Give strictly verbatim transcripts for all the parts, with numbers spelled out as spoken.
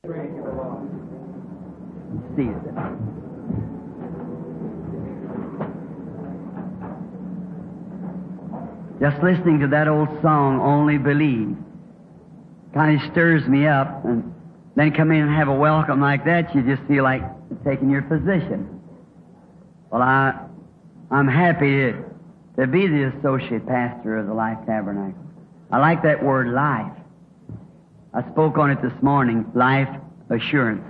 See it. Just listening to that old song, Only Believe, kind of stirs me up. And then come in and have a welcome like that, you just feel like taking your position. Well, I, I'm happy to, to be the associate pastor of the Life Tabernacle. I like that word, life. I spoke on it this morning, life assurance.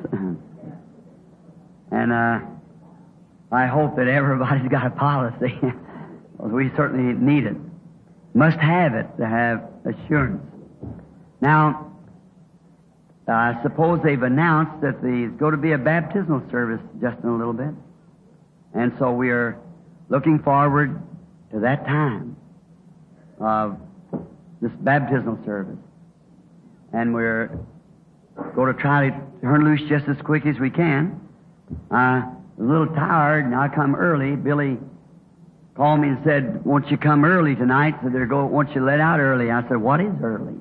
And uh, I hope that everybody's got a policy. We certainly need it. Must have it to have assurance. Now, I suppose they've announced that there's going to be a baptismal service just in a little bit. And so we are looking forward to that time of this baptismal service. And we're going to try to turn loose just as quick as we can. I was a little tired, and I come early. Billy called me and said, won't you come early tonight? So they're going, won't you let out early? I said, what is early?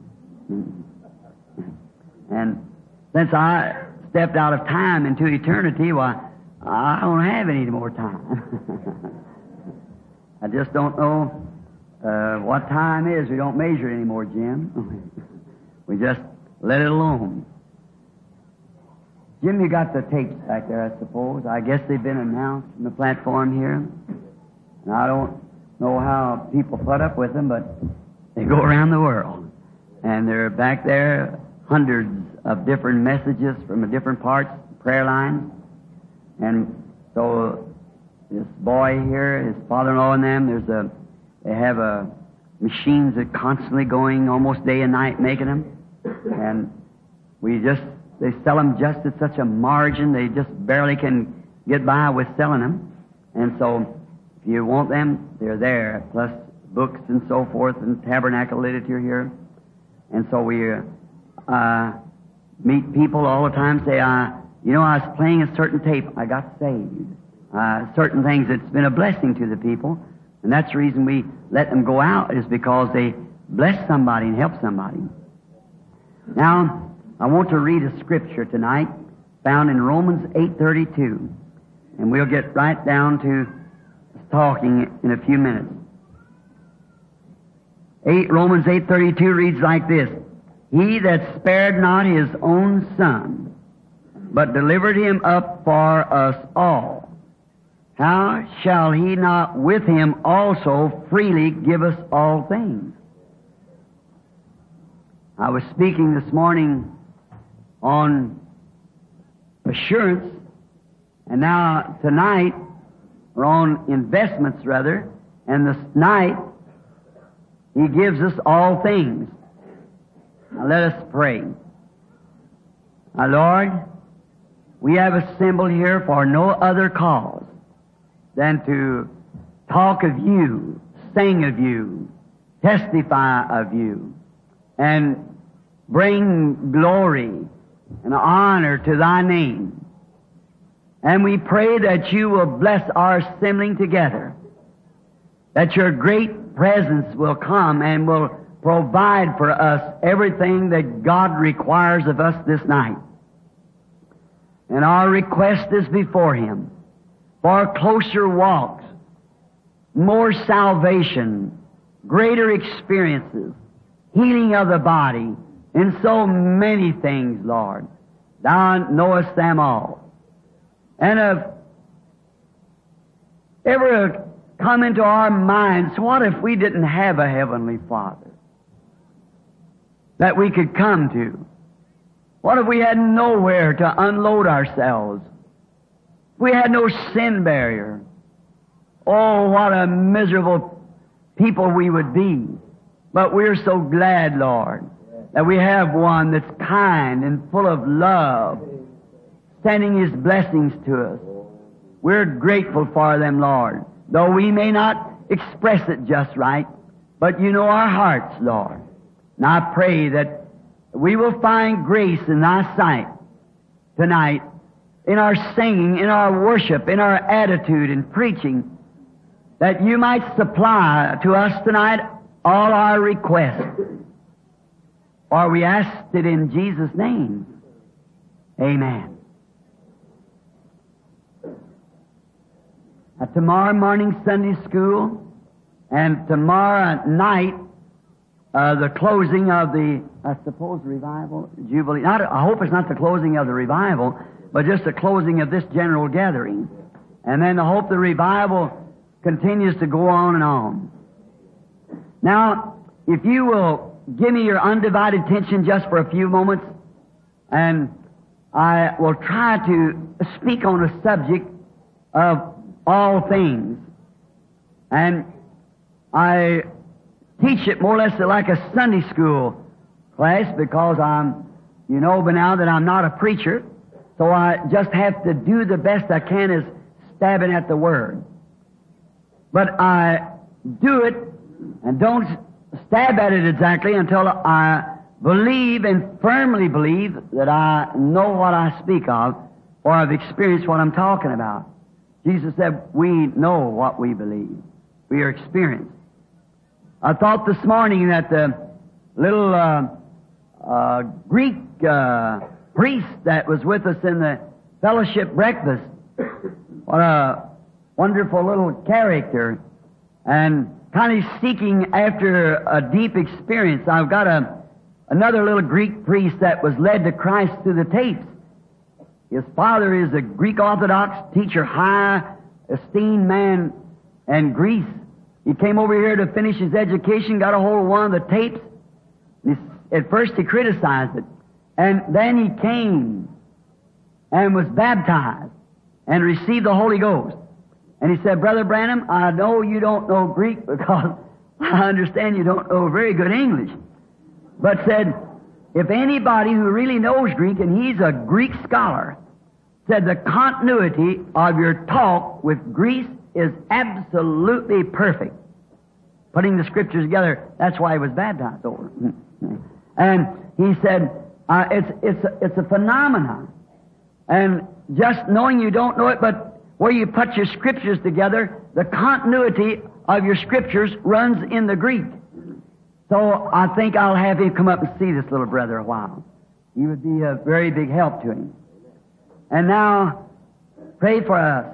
And since I stepped out of time into eternity, why, I don't have any more time. I just don't know uh, what time is. We don't measure it anymore, Jim. We just let it alone. Jim, you got the tapes back there, I suppose. I guess they've been announced on the platform here. And I don't know how people put up with them, but they go around the world. And they're back there, hundreds of different messages from different parts, prayer lines. And so this boy here, his father-in-law and them, there's a, they have a machines that are constantly going almost day and night making them. And we just, they sell them just at such a margin, they just barely can get by with selling them. And so, if you want them, they're there, plus books and so forth, and tabernacle literature here. And so we uh, meet people all the time, say, uh, you know, I was playing a certain tape, I got saved. Uh, certain things that's been a blessing to the people. And that's the reason we let them go out, is because they bless somebody and help somebody. Now, I want to read a scripture tonight found in Romans eight thirty-two. And we'll get right down to talking in a few minutes. Eight, Romans eight thirty-two reads like this: He that spared not his own son, but delivered him up for us all, how shall he not with him also freely give us all things? I was speaking this morning on assurance, and now tonight, or on investments rather, and this night, He gives us all things. Now let us pray. Our Lord, we have assembled here for no other cause than to talk of You, sing of You, testify of You, and bring glory and honor to Thy name. And we pray that You will bless our assembling together, that Your great presence will come and will provide for us everything that God requires of us this night. And our request is before Him for closer walks, more salvation, greater experiences, healing of the body, and so many things, Lord. Thou knowest them all. And if ever come into our minds, what if we didn't have a Heavenly Father that we could come to? What if we had nowhere to unload ourselves? If we had no sin barrier? Oh, what a miserable people we would be. But we're so glad, Lord, that we have one that's kind and full of love, sending His blessings to us. We're grateful for them, Lord, though we may not express it just right, but You know our hearts, Lord. And I pray that we will find grace in Thy sight tonight, in our singing, in our worship, in our attitude and preaching, that You might supply to us tonight all our requests. For we asked it in Jesus' name. Amen. At tomorrow morning Sunday school and tomorrow night uh, the closing of the, I suppose, revival, Jubilee. Not, I hope it's not the closing of the revival, but just the closing of this general gathering. And then I hope the revival continues to go on and on. Now, if you will give me your undivided attention just for a few moments, and I will try to speak on a subject of all things. And I teach it more or less like a Sunday school class because I'm, you know by now that I'm not a preacher, so I just have to do the best I can as stabbing at the Word. But I do it and don't stab at it exactly until I believe and firmly believe that I know what I speak of or I've experienced what I'm talking about. Jesus said, we know what we believe. We are experienced. I thought this morning that the little uh, uh, Greek uh, priest that was with us in the fellowship breakfast, what a wonderful little character, and kind of seeking after a deep experience. I've got a another little Greek priest that was led to Christ through the tapes. His father is a Greek Orthodox teacher, high esteemed man in Greece. He came over here to finish his education, got a hold of one of the tapes. He, at first he criticized it. And then he came and was baptized and received the Holy Ghost. And he said, Brother Branham, I know you don't know Greek because I understand you don't know very good English. But said, if anybody who really knows Greek, and he's a Greek scholar, said the continuity of your talk with Greece is absolutely perfect. Putting the Scriptures together, that's why he was baptized over. And he said, uh, it's, it's, a, it's a phenomenon. And just knowing you don't know it, but where you put your Scriptures together, the continuity of your Scriptures runs in the Greek. So I think I'll have him come up and see this little brother a while. He would be a very big help to him. And now, pray for us.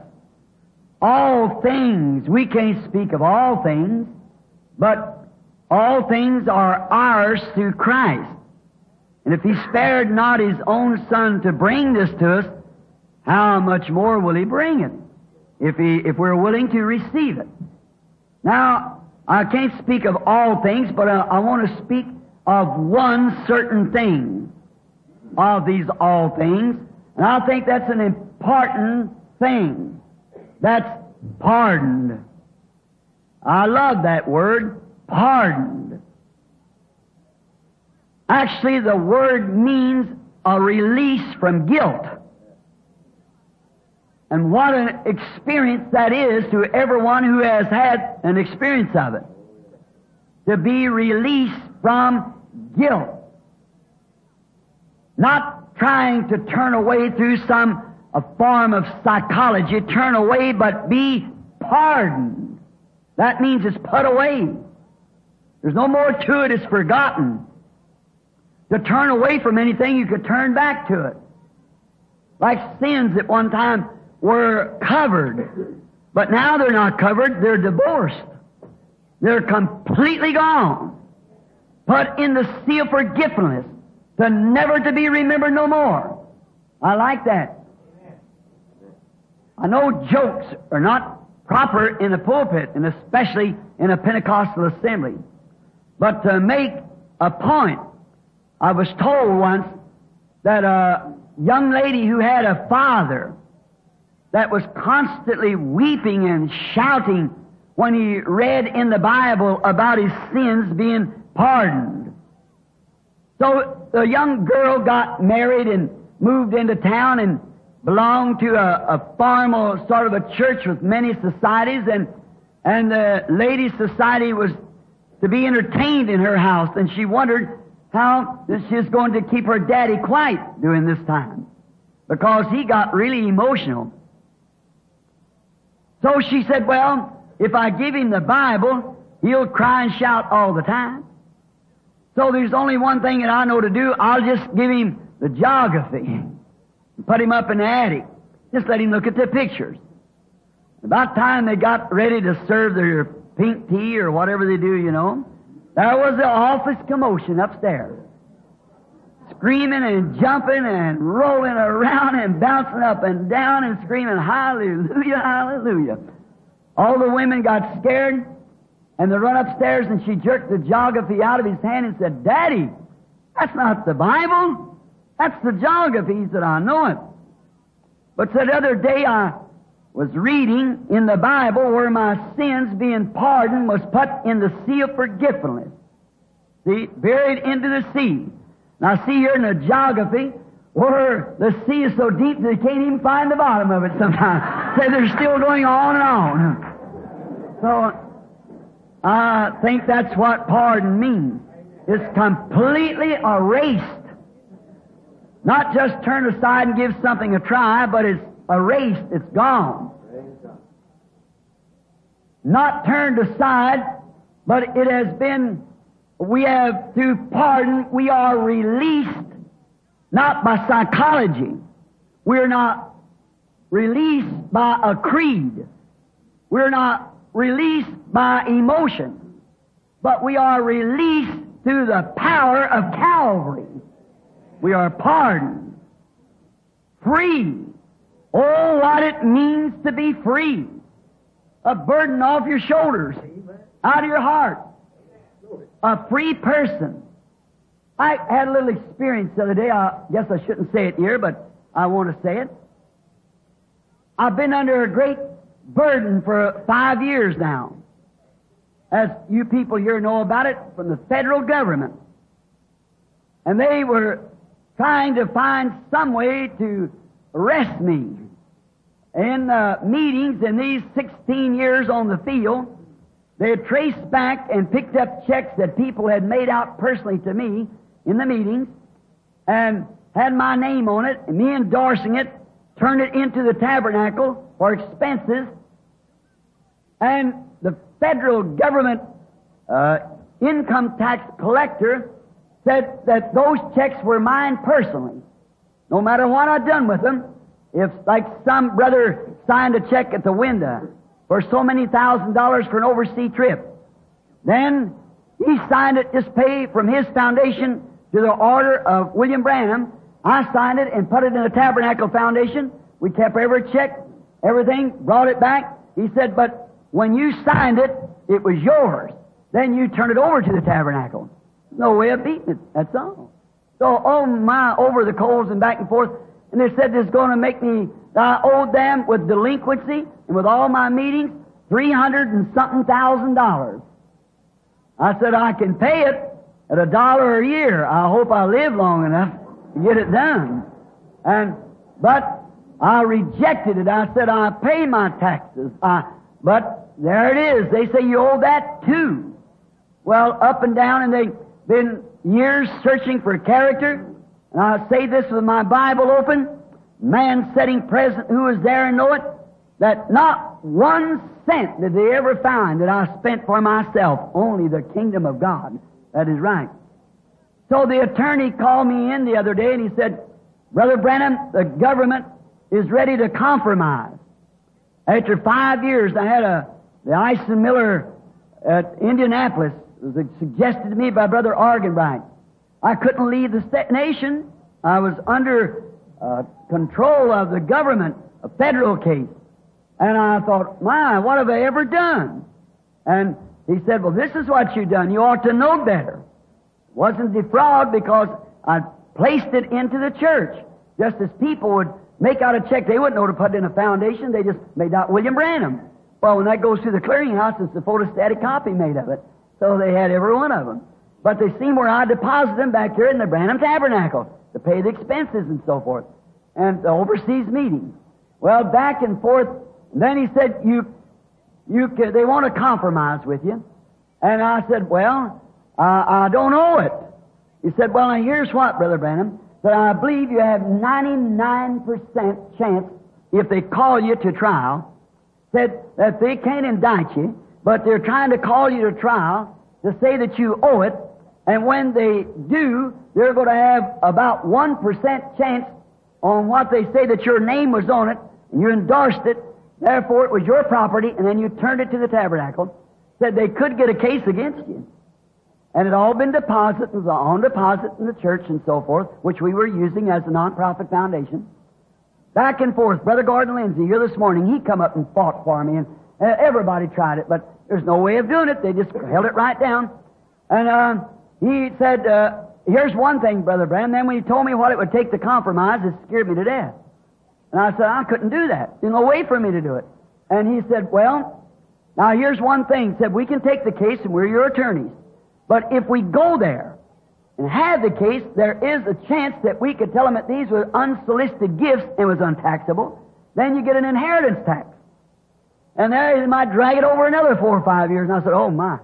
All things, we can't speak of all things, but all things are ours through Christ. And if He spared not His own Son to bring this to us, how much more will He bring it if He, if we're willing to receive it? Now, I can't speak of all things, but I, I want to speak of one certain thing of these all things, and I think that's an important thing. That's pardoned. I love that word, pardoned. Actually, the word means a release from guilt. And what an experience that is to everyone who has had an experience of it. To be released from guilt. Not trying to turn away through some a form of psychology, turn away, but be pardoned. That means it's put away. There's no more to it, it's forgotten. To turn away from anything, you could turn back to it. Like sins at one time were covered, but now they're not covered, they're divorced. They're completely gone. Put in the sea of forgetfulness, to never to be remembered no more. I like that. I know jokes are not proper in the pulpit, and especially in a Pentecostal assembly. But to make a point, I was told once that a young lady who had a father that was constantly weeping and shouting when he read in the Bible about his sins being pardoned. So the young girl got married and moved into town and belonged to a, a formal sort of a church with many societies, and and the ladies' society was to be entertained in her house, and she wondered how she was going to keep her daddy quiet during this time, because he got really emotional. So she said, well, if I give him the Bible, he'll cry and shout all the time. So there's only one thing that I know to do. I'll just give him the geography. and put him up in the attic. Just let him look at the pictures. About time they got ready to serve their pink tea or whatever they do, you know, there was the office commotion upstairs. Screaming and jumping and rolling around and bouncing up and down and screaming, hallelujah, hallelujah. All the women got scared, and they run upstairs, and she jerked the geography out of his hand and said, Daddy, that's not the Bible. That's the geography. He said, I know it. But the other day I was reading in the Bible where my sins being pardoned was put in the sea of forgetfulness. See, buried into the sea. Now see here in the geography where the sea is so deep that they can't even find the bottom of it sometimes. So they're still going on and on. So I think that's what pardon means. It's completely erased. Not just turn aside and give something a try, but it's erased. It's gone. Not turned aside, but it has been, we have, through pardon, we are released, not by psychology. We're not released by a creed. We're not released by emotion. But we are released through the power of Calvary. We are pardoned. Free. Oh, what it means to be free. A burden off your shoulders, out of your heart. A free person. I had a little experience the other day. I guess I shouldn't say it here, but I want to say it. I've been under a great burden for five years now. As you people here know about it, from the federal government. And they were trying to find some way to arrest me. In uh, meetings in these sixteen years on the field, they had traced back and picked up checks that people had made out personally to me in the meetings and had my name on it and me endorsing it, turned it into the tabernacle for expenses. And the federal government uh, income tax collector said that those checks were mine personally. No matter what I'd done with them, if, like some brother signed a check at the window for so many thousand dollars for an overseas trip, then he signed it, just pay from his foundation to the order of William Branham. I signed it and put it in the Tabernacle Foundation. We kept every check, everything, brought it back. He said, but when you signed it, it was yours. Then you turned it over to the Tabernacle. No way of beating it, that's all. So, oh my, over the coals and back and forth. And they said this is going to make me, I owed them with delinquency and with all my meetings, three hundred and something thousand dollars. I said, I can pay it at a dollar a year. I hope I live long enough to get it done. And, but I rejected it. I said, I pay my taxes. I, but there it is. They say you owe that too. Well, up and down, and they've been years searching for character. And I say this with my Bible open, man sitting present who was there and know it, that not one cent did they ever find that I spent for myself, only the kingdom of God. That is right. So the attorney called me in the other day and he said, Brother Branham, the government is ready to compromise. After five years, I had a, the Ison Miller at Indianapolis, it was suggested to me by Brother Arganbright. I couldn't leave the sta- nation. I was under uh, control of the government, a federal case. And I thought, my, what have I ever done? And he said, well, this is what you've done. You ought to know better. It wasn't defraud because I placed it into the church. Just as people would make out a check, they wouldn't know to put it in a foundation. They just made out William Branham. Well, when that goes through the clearinghouse, it's a photostatic copy made of it. So they had every one of them. But they seen where I deposited them back here in the Branham Tabernacle to pay the expenses and so forth, and the overseas meetings. Well, back and forth. And then he said, "You, you, can, they want to compromise with you." And I said, "Well, uh, I don't know it." He said, "Well, now here's what, Brother Branham. That I believe you have ninety-nine percent chance if they call you to trial. Said that they can't indict you, but they're trying to call you to trial to say that you owe it. And when they do, they're going to have about one percent chance on what they say that your name was on it, and you endorsed it, therefore it was your property, and then you turned it to the tabernacle, said they could get a case against you. And it had all been deposited, it was on deposit in the church and so forth, which we were using as a non-profit foundation. Back and forth. Brother Gordon Lindsay here this morning, he come up and fought for me, and uh, everybody tried it, but there's no way of doing it. They just held it right down. And uh, he said, uh, here's one thing, Brother Branham. Then when he told me what it would take to compromise, it scared me to death. And I said, I couldn't do that. There's no way for me to do it. And he said, well, now here's one thing. He said, we can take the case and we're your attorneys. But if we go there and have the case, there is a chance that we could tell them that these were unsolicited gifts and was untaxable. Then you get an inheritance tax. And there they might drag it over another four or five years. And I said, oh my.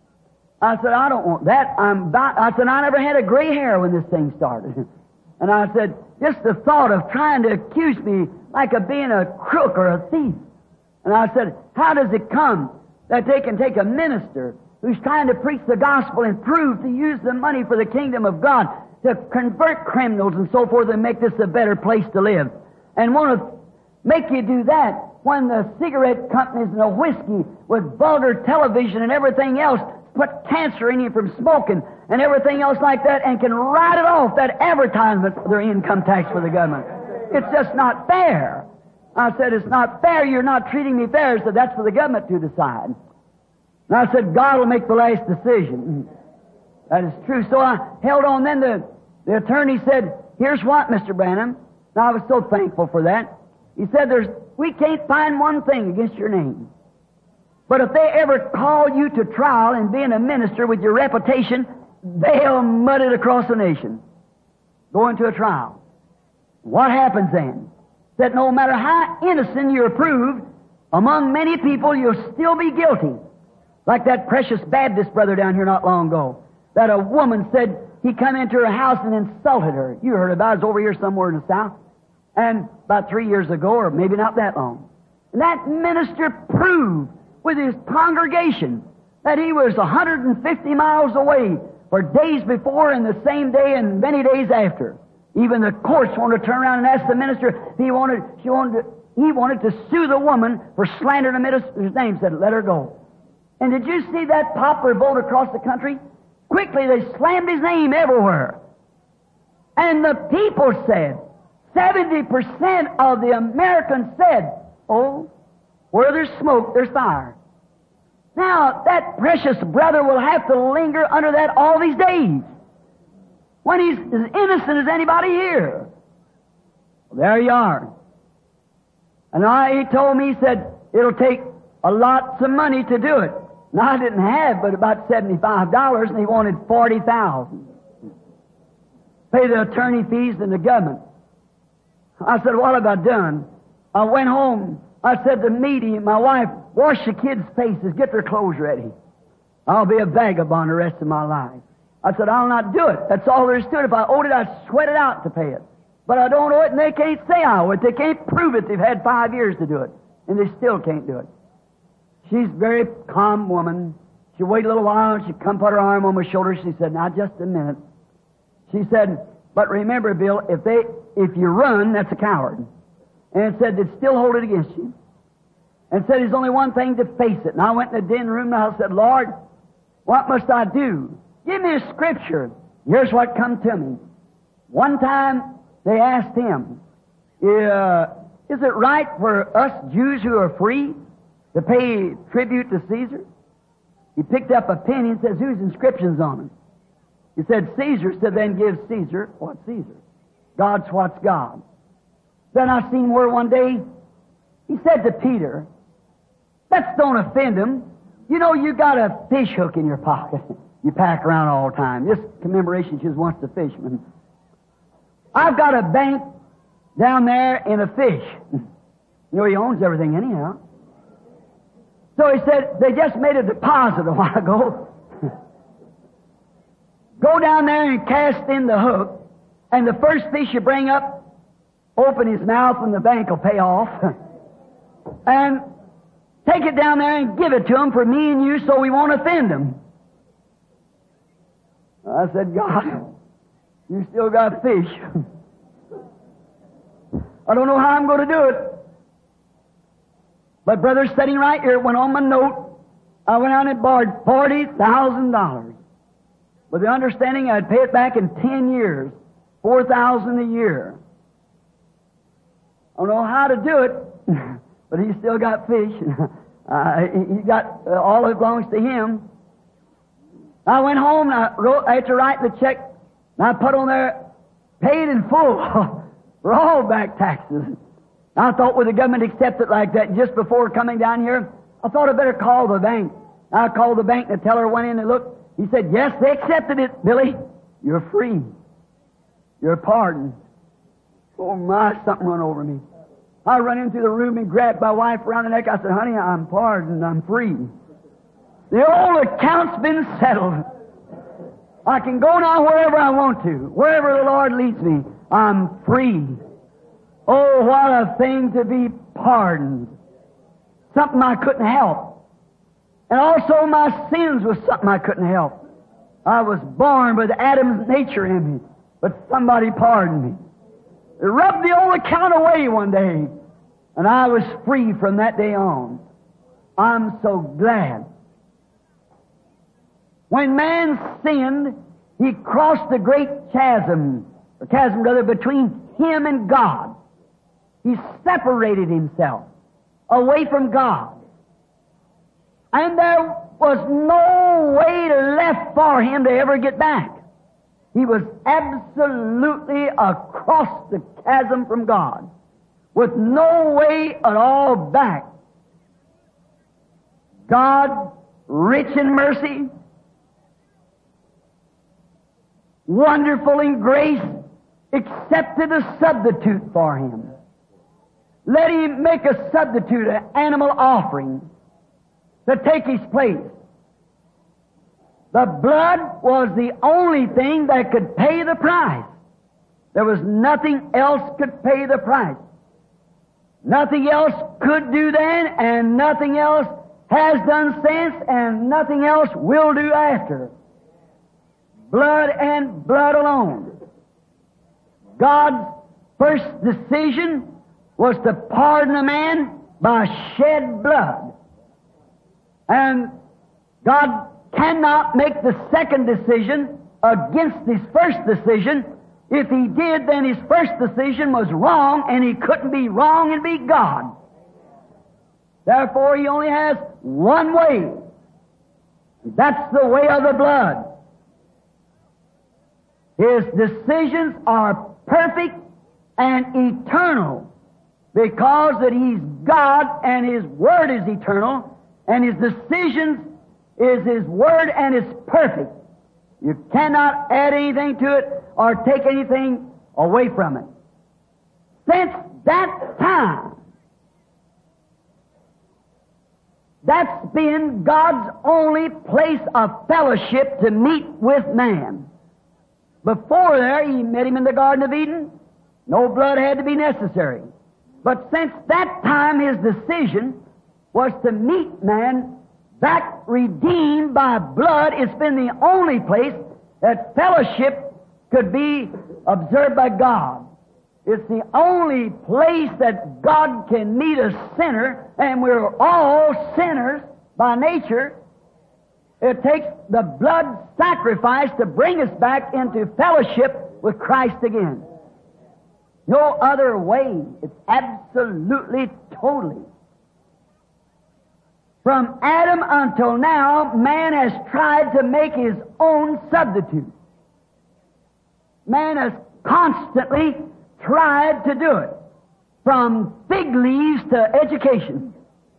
I said, I don't want that. I'm about, I said, I never had a gray hair when this thing started. And I said, just the thought of trying to accuse me like of being a crook or a thief. And I said, how does it come that they can take a minister who's trying to preach the gospel and prove to use the money for the kingdom of God to convert criminals and so forth and make this a better place to live, and want to make you do that when the cigarette companies and the whiskey with vulgar television and everything else put cancer in you from smoking and everything else like that and can write it off, that advertisement for their income tax for the government. It's just not fair. I said, it's not fair. You're not treating me fair. So that's for the government to decide. And I said, God will make the last decision. That is true. So I held on. Then the, the attorney said, here's what, Mister Branham. And I was so thankful for that. He said, "There's we can't find one thing against your name. But if they ever call you to trial and being a minister with your reputation, they'll mud it across the nation. Go into a trial. What happens then? That no matter how innocent you're proved, among many people you'll still be guilty. Like that precious Baptist brother down here not long ago. That a woman said he come into her house and insulted her. You heard about it. It's over here somewhere in the South. And about three years ago, or maybe not that long. And that minister proved with his congregation that he was one hundred fifty miles away for days before and the same day and many days after. Even the courts wanted to turn around and ask the minister if he wanted, she wanted to, he wanted to sue the woman for slandering the minister's name. Said, let her go. And did you see that popular vote across the country? Quickly they slammed his name everywhere. And the people said, seventy percent of the Americans said, oh, where there's smoke, there's fire. Now, that precious brother will have to linger under that all these days when he's as innocent as anybody here. Well, there you are. And I, he told me, he said, it'll take a lot of money to do it. Now, I didn't have but about seventy-five dollars, and he wanted forty thousand dollars. Pay the attorney fees and the government. I said, what have I done? I went home. I said to Meady, my wife, wash the kids' faces, get their clothes ready. I'll be a vagabond the rest of my life. I said, I'll not do it. That's all there is to it. If I owed it, I'd sweat it out to pay it. But I don't owe it, and they can't say I owe it. They can't prove it. They've had five years to do it, and they still can't do it. She's a very calm woman. She waited a little while, and she come put her arm on my shoulder. She said, now, just a minute. She said, but remember, Bill, if they, if you run, that's a coward. And it said they'd still hold it against you. And said there's only one thing to face it. And I went in the den room and I said, Lord, what must I do? Give me a scripture. Here's what come to me. One time they asked him, uh, is it right for us Jews who are free to pay tribute to Caesar? He picked up a pen and says, whose inscription's on it? He said, Caesar. Said, then give Caesar what's Caesar. God's what's God. Then I seen where one day he said to Peter, let's don't offend him. You know, you got a fish hook in your pocket. You pack around all the time. This commemoration just wants the fisherman. I've got a bank down there in a fish. You know, he owns everything anyhow. So he said, they just made a deposit a while ago. Go down there and cast in the hook, and the first fish you bring up, open his mouth and the bank will pay off. And take it down there and give it to him for me and you so we won't offend him. I said, God, you still got fish. I don't know how I'm going to do it. But brother, sitting right here, went on my note. I went out and borrowed forty thousand dollars with the understanding I'd pay it back in ten years, four thousand dollars a year. I don't know how to do it, but he still got fish. uh, he he got uh, all that belongs to him. I went home and I wrote, I had to write the check, and I put on there, paid in full for all back taxes. I thought, would the government accept it like that? Just before coming down here, I thought I'd better call the bank. I called the bank, and the teller went in and looked. He said, yes, they accepted it, Billy. You're free. You're pardoned. Oh, my, something run over me. I run into the room and grabbed my wife around the neck. I said, honey, I'm pardoned. I'm free. The old account's been settled. I can go now wherever I want to. Wherever the Lord leads me, I'm free. Oh, what a thing to be pardoned. Something I couldn't help. And also my sins was something I couldn't help. I was born with Adam's nature in me, but somebody pardoned me. It rubbed the old account away one day, and I was free from that day on. I'm so glad. When man sinned, he crossed the great chasm, or chasm rather, between him and God. He separated himself away from God. And there was no way left for him to ever get back. He was absolutely across the chasm from God, with no way at all back. God, rich in mercy, wonderful in grace, accepted a substitute for him. Let him make a substitute, an animal offering, to take his place. The blood was the only thing that could pay the price. There was nothing else could pay the price. Nothing else could do then, and nothing else has done since, and nothing else will do after. Blood and blood alone. God's first decision was to pardon a man by shed blood. And God cannot make the second decision against his first decision. If he did, then his first decision was wrong, and he couldn't be wrong and be God. Therefore, he only has one way. That's the way of the blood. His decisions are perfect and eternal, because that he's God and his word is eternal, and his decisions is his word and is perfect. You cannot add anything to it or take anything away from it. Since that time, that's been God's only place of fellowship to meet with man. Before there, he met him in the Garden of Eden. No blood had to be necessary. But since that time, his decision was to meet man back redeemed by blood. It's been the only place that fellowship could be observed by God. It's the only place that God can meet a sinner, and we're all sinners by nature. It takes the blood sacrifice to bring us back into fellowship with Christ again. No other way. It's absolutely, totally. From Adam until now, man has tried to make his own substitute. Man has constantly tried to do it, from fig leaves to education.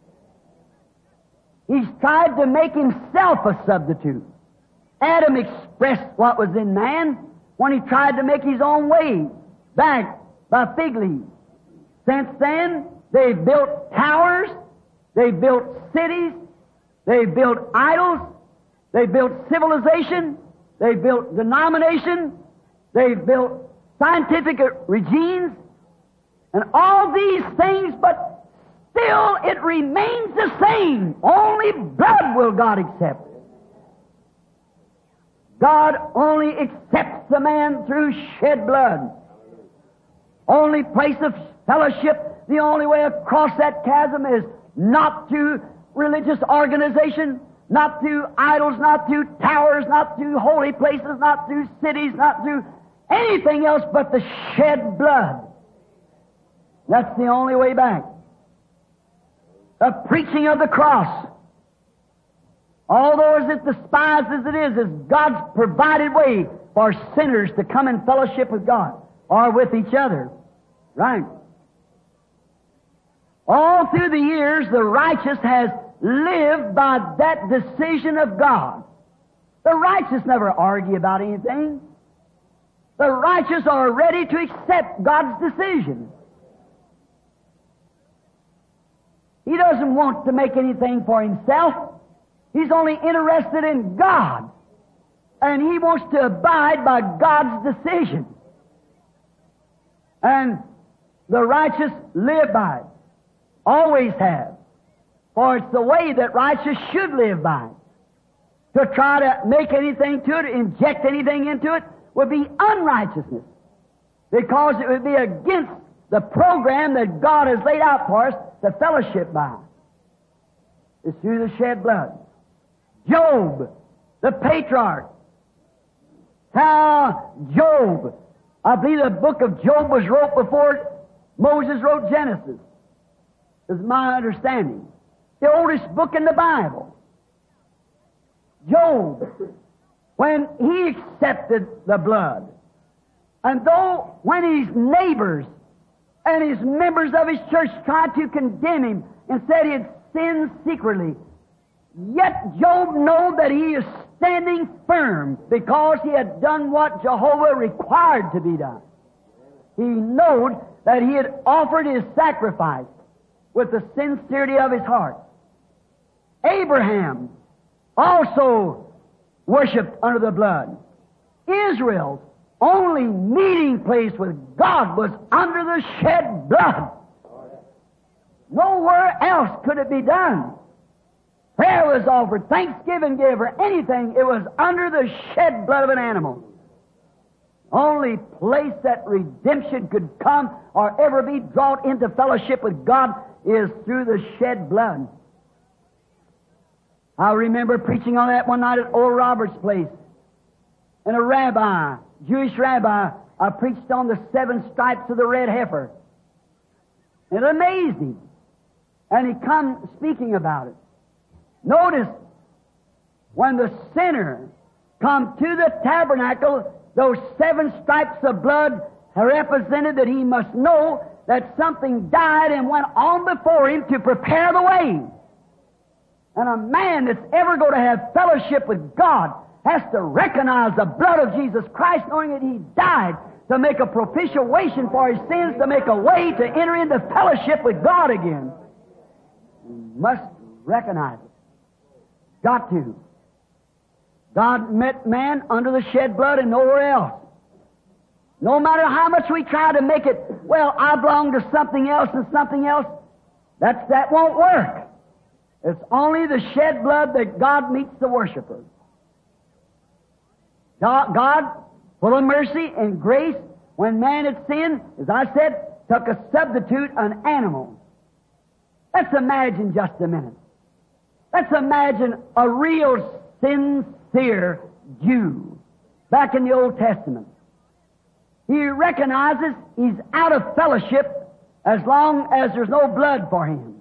He's tried to make himself a substitute. Adam expressed what was in man when he tried to make his own way back by fig leaves. Since then, they've built towers, they've built cities, they've built idols, they've built civilization, they've built denomination, they've built scientific regimes, and all these things, but still it remains the same. Only blood will God accept. God only accepts the man through shed blood. Only place of fellowship, the only way across that chasm is not through religious organization, not through idols, not through towers, not through holy places, not through cities, not through anything else but the shed blood. That's the only way back. The preaching of the cross, although as it despised as it is, is God's provided way for sinners to come in fellowship with God or with each other. Right. All through the years, the righteous has lived by that decision of God. The righteous never argue about anything. The righteous are ready to accept God's decision. He doesn't want to make anything for himself. He's only interested in God. And he wants to abide by God's decision. And the righteous live by it. Always have. For it's the way that righteous should live by. To try to make anything to it, inject anything into it, would be unrighteousness. Because it would be against the program that God has laid out for us to fellowship by. It's through the shed blood. Job, the patriarch. How Job, I believe the book of Job was wrote before Moses wrote Genesis. Is my understanding. The oldest book in the Bible. Job, when he accepted the blood, and though when his neighbors and his members of his church tried to condemn him and said he had sinned secretly, yet Job knew that he is standing firm because he had done what Jehovah required to be done. He knew that he had offered his sacrifice with the sincerity of his heart. Abraham also worshipped under the blood. Israel's only meeting place with God was under the shed blood. Nowhere else could it be done. Prayer was offered, thanksgiving gave, or anything. It was under the shed blood of an animal. Only place that redemption could come or ever be brought into fellowship with God is through the shed blood. I remember preaching on that one night at Oral Roberts' place. And a rabbi, Jewish rabbi, I preached on the seven stripes of the red heifer. It amazed him. And he come speaking about it. Notice, when the sinner come to the tabernacle, those seven stripes of blood represented that he must know that something died and went on before him to prepare the way. And a man that's ever going to have fellowship with God has to recognize the blood of Jesus Christ, knowing that he died to make a propitiation for his sins, to make a way to enter into fellowship with God again. You must recognize it. Got to. God met man under the shed blood and nowhere else. No matter how much we try to make it, well, I belong to something else and something else, that's, that won't work. It's only the shed blood that God meets the worshiper. God, God, full of mercy and grace, when man had sinned, as I said, took a substitute, an animal. Let's imagine just a minute. Let's imagine a real sincere Jew back in the Old Testament. He recognizes he's out of fellowship as long as there's no blood for him.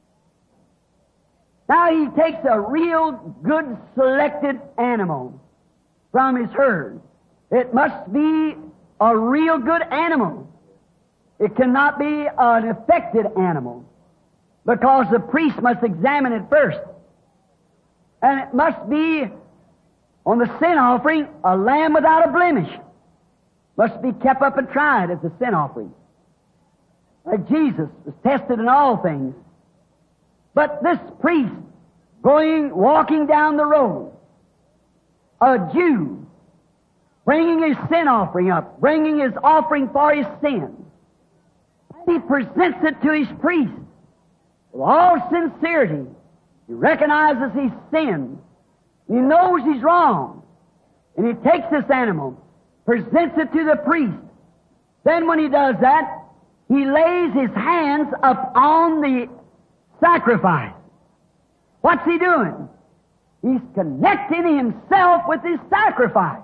Now he takes a real good selected animal from his herd. It must be a real good animal. It cannot be an affected animal, because the priest must examine it first. And it must be, on the sin offering, a lamb without a blemish. Must be kept up and tried as a sin offering. Like Jesus was tested in all things. But this priest, going, walking down the road, a Jew, bringing his sin offering up, bringing his offering for his sins, he presents it to his priest with all sincerity. He recognizes he's sinned. He knows he's wrong. And he takes this animal, presents it to the priest. Then when he does that, he lays his hands upon the sacrifice. What's he doing? He's connecting himself with his sacrifice.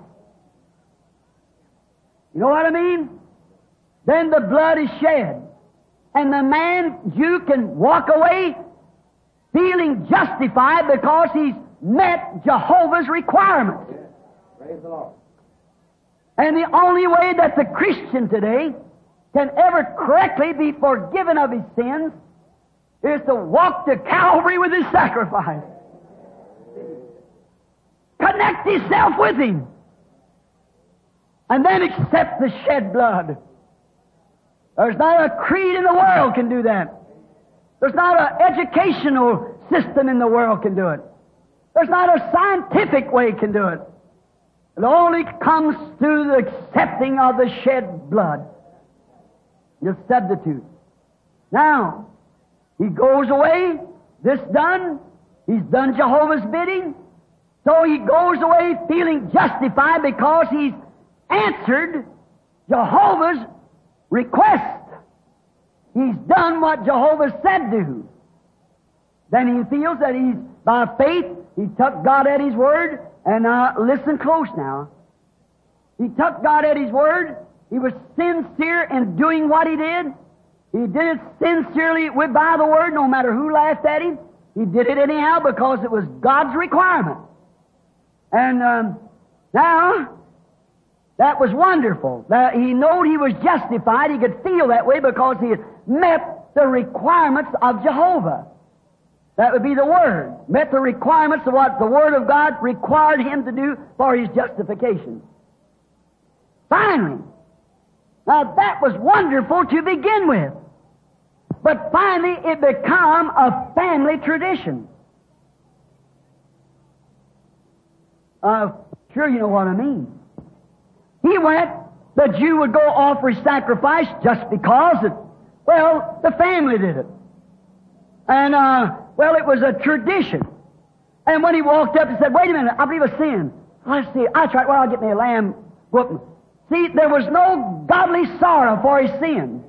You know what I mean? Then the blood is shed. And the man, Jew, can walk away feeling justified because he's met Jehovah's requirements. Praise the Lord. And the only way that the Christian today can ever correctly be forgiven of his sins is to walk to Calvary with his sacrifice. Connect himself with him. And then accept the shed blood. There's not a creed in the world can do that. There's not an educational system in the world can do it. There's not a scientific way can do it. It only comes through the accepting of the shed blood. The substitute. Now, he goes away, this done, he's done Jehovah's bidding, so he goes away feeling justified because he's answered Jehovah's request. He's done what Jehovah said do. Then he feels that he's, by faith, he took God at His word, and uh, listen close now. He took God at His word. He was sincere in doing what he did. He did it sincerely with by the word, no matter who laughed at him. He did it anyhow because it was God's requirement. And um, now, that was wonderful. That he knew he was justified. He could feel that way because he had met the requirements of Jehovah. That would be the Word. Met the requirements of what the Word of God required him to do for his justification. Finally, now that was wonderful to begin with. But finally it became a family tradition. Uh, sure you know what I mean. He went, the Jew would go offer his sacrifice just because, it, well, the family did it. And, uh, well, it was a tradition. And when he walked up and said, wait a minute, I believe I sinned. Let's see, that's right, well, I'll get me a lamb whooping. See, there was no godly sorrow for his sin.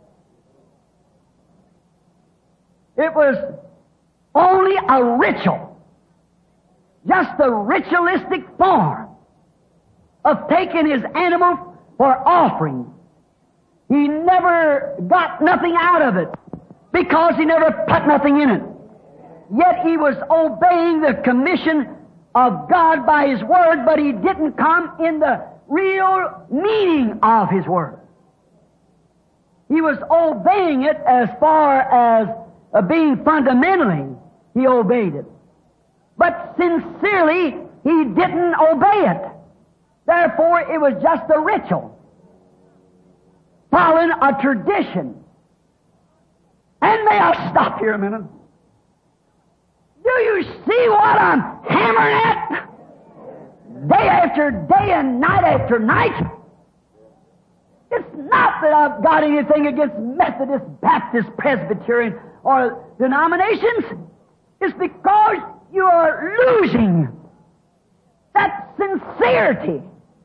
It was only a ritual. Just a ritualistic form of taking his animal for offering. He never got nothing out of it because he never put nothing in it. Yet he was obeying the commission of God by His Word, but he didn't come in the real meaning of His Word. He was obeying it as far as uh, being fundamentally, he obeyed it. But sincerely, he didn't obey it. Therefore, it was just a ritual, following a tradition. And may I stop here a minute? Do you see what I'm hammering at? Day after day and night after night. It's not that I've got anything against Methodist, Baptist, Presbyterian, or denominations. It's because you are losing that sincerity.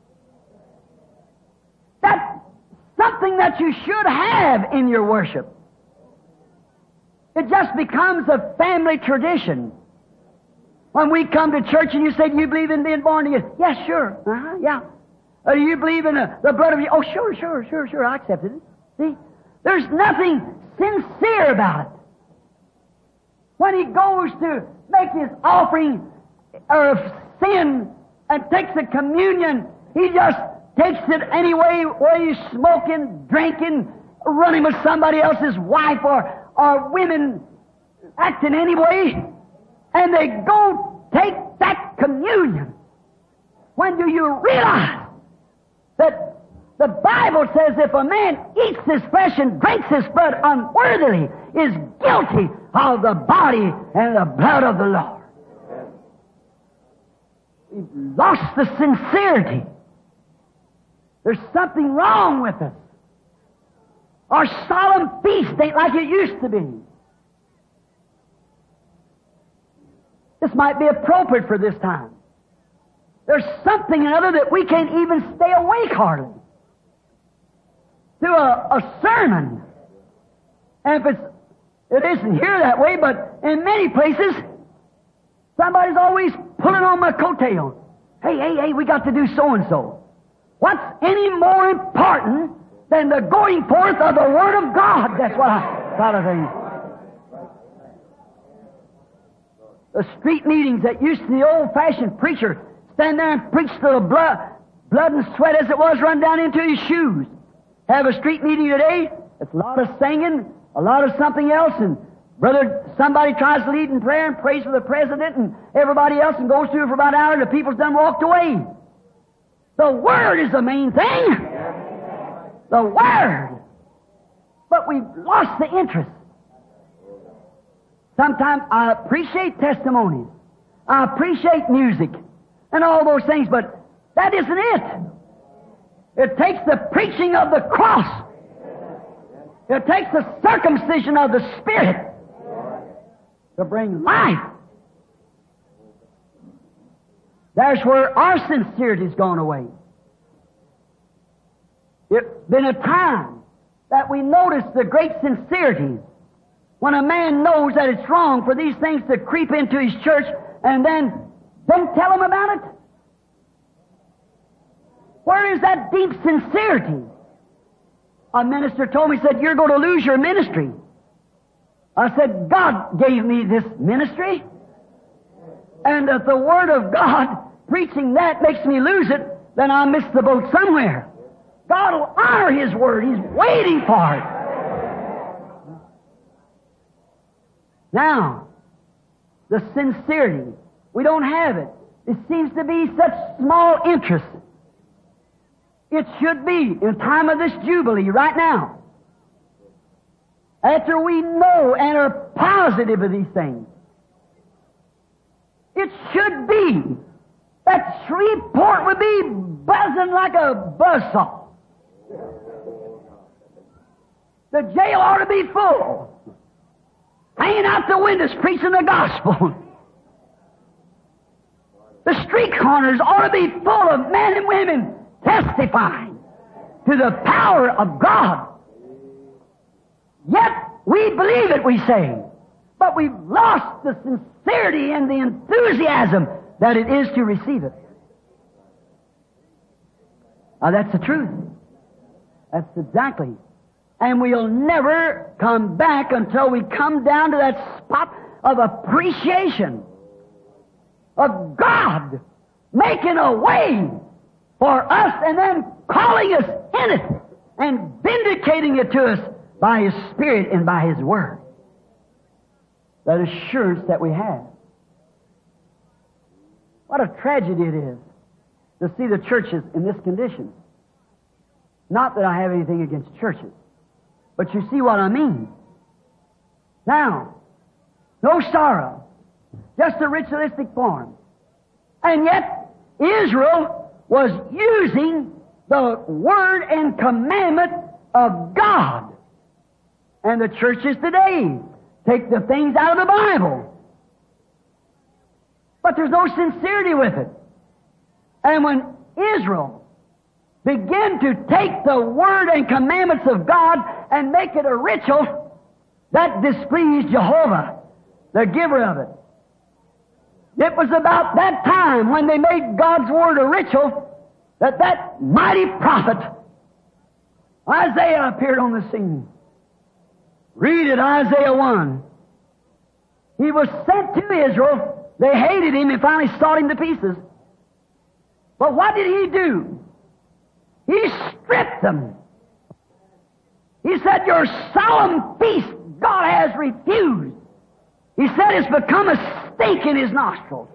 That's something that you should have in your worship. It just becomes a family tradition. When we come to church and you say, do you believe in being born again? Yes, sure. Uh-huh, yeah. Uh, do you believe in the, the blood of Jesus? Oh, sure, sure, sure, sure. I accepted it. See? There's nothing sincere about it. When he goes to make his offering of sin and takes the communion, he just takes it anyway, where he's smoking, drinking, running with somebody else's wife, or, or women acting anyway, and they go take that communion. When do you realize that the Bible says if a man eats this flesh and drinks this blood unworthily, is guilty of the body and the blood of the Lord? We've lost the sincerity. There's something wrong with us. Our solemn feast ain't like it used to be. This might be appropriate for this time. There's something or other that we can't even stay awake hardly. Through a, a sermon And if it's, it isn't here that way, but in many places, somebody's always pulling on my coattail. Hey, hey, hey, we got to do so-and-so. What's any more important than the going forth of the Word of God? That's what I thought of things. The street meetings that used to the old-fashioned preacher stand there and preach till the blood, blood and sweat as it was run down into his shoes. Have a street meeting today, it's a lot of singing, a lot of something else, and brother, somebody tries to lead in prayer and prays for the president and everybody else and goes through it for about an hour and the people's done walked away. The Word is the main thing. The Word. But we've lost the interest. Sometimes I appreciate testimonies. I appreciate music and all those things, but that isn't it. It takes the preaching of the cross. It takes the circumcision of the Spirit to bring life. There's where our sincerity's gone away. It's been a time that we noticed the great sincerity when a man knows that it's wrong for these things to creep into his church and then don't tell him about it. Where is that deep sincerity? A minister told me, said, you're going to lose your ministry. I said, God gave me this ministry. And if the Word of God preaching that makes me lose it, then I missed the boat somewhere. God will honor His Word. He's waiting for it. Now, the sincerity, we don't have it. It seems to be such small interest. It should be in time of this Jubilee right now. After we know and are positive of these things. It should be that Shreveport would be buzzing like a buzzsaw. The jail ought to be full. Hanging out the windows preaching the gospel. The street corners ought to be full of men and women testifying to the power of God. Yet we believe it, we say, but we've lost the sincerity and the enthusiasm that it is to receive it. Now that's the truth. That's exactly. And we'll never come back until we come down to that spot of appreciation of God making a way for us and then calling us in it and vindicating it to us by His Spirit and by His Word. That assurance that we have. What a tragedy it is to see the churches in this condition. Not that I have anything against churches, but you see what I mean. Now, no sorrow, just a ritualistic form. And yet, Israel was using the Word and commandment of God. And the churches today take the things out of the Bible. But there's no sincerity with it. And when Israel began to take the Word and commandments of God and make it a ritual, that displeased Jehovah, the giver of it. It was about that time when they made God's Word a ritual that that mighty prophet, Isaiah, appeared on the scene. Read it, Isaiah one. He was sent to Israel. They hated him and finally sawed him to pieces. But what did he do? He stripped them. He said, your solemn feast God has refused. He said it's become a stink in His nostrils.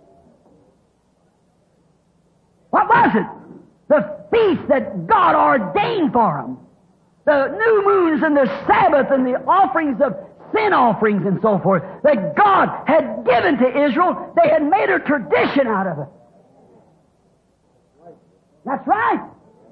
What was it? The feast that God ordained for them. The new moons and the Sabbath and the offerings of sin offerings and so forth that God had given to Israel. They had made a tradition out of it. That's right.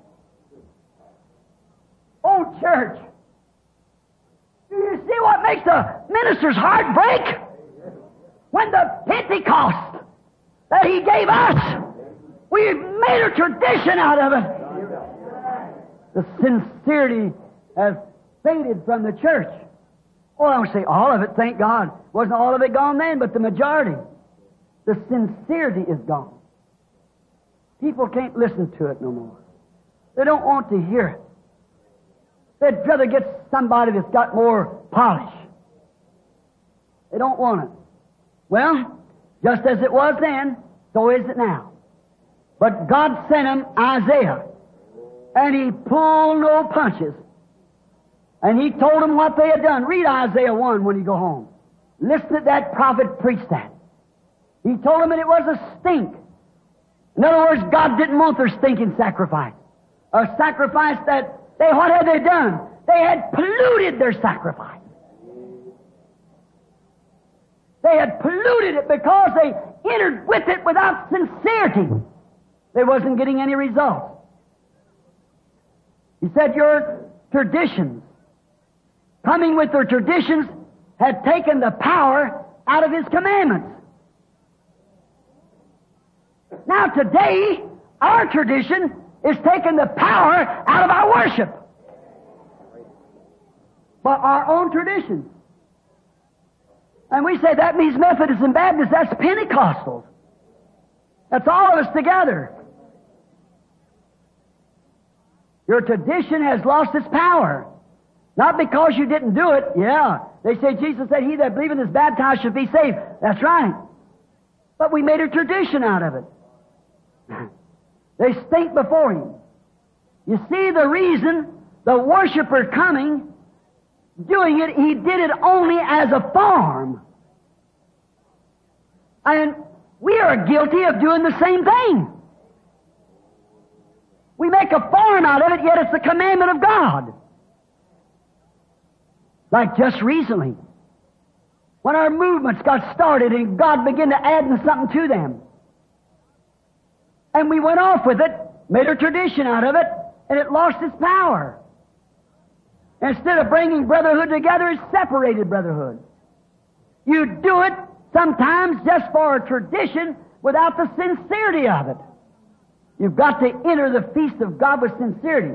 Oh, church. Do you see what makes the minister's heart break? When the Pentecost that He gave us, we've made a tradition out of it. The sincerity has faded from the church. Oh, I don't say all of it, thank God. Wasn't all of it gone then, but the majority. The sincerity is gone. People can't listen to it no more. They don't want to hear it. They'd rather get somebody that's got more polish. They don't want it. Well, just as it was then, so is it now. But God sent him Isaiah, and he pulled no punches. And he told them what they had done. Read Isaiah one when you go home. Listen to that prophet preach that. He told them that it was a stink. In other words, God didn't want their stinking sacrifice. A sacrifice that they, what had they done? They had polluted their sacrifice. They had polluted it because they entered with it without sincerity. They wasn't getting any results. He said, your traditions, coming with their traditions, had taken the power out of His commandments. Now today, our tradition is taking the power out of our worship. But our own traditions. And we say that means Methodists and Baptists, that's Pentecostals. That's all of us together. Your tradition has lost its power. Not because you didn't do it. Yeah. They say Jesus said, he that believeth is baptized should be saved. That's right. But we made a tradition out of it. They stink before Him. You see the reason the worshiper coming, doing it, he did it only as a form. And we are guilty of doing the same thing. We make a form out of it, yet it's the commandment of God. Like just recently, when our movements got started and God began to add something to them. And we went off with it, made a tradition out of it, and it lost its power. Instead of bringing brotherhood together, it separated brotherhood. You do it sometimes just for a tradition without the sincerity of it. You've got to enter the feast of God with sincerity.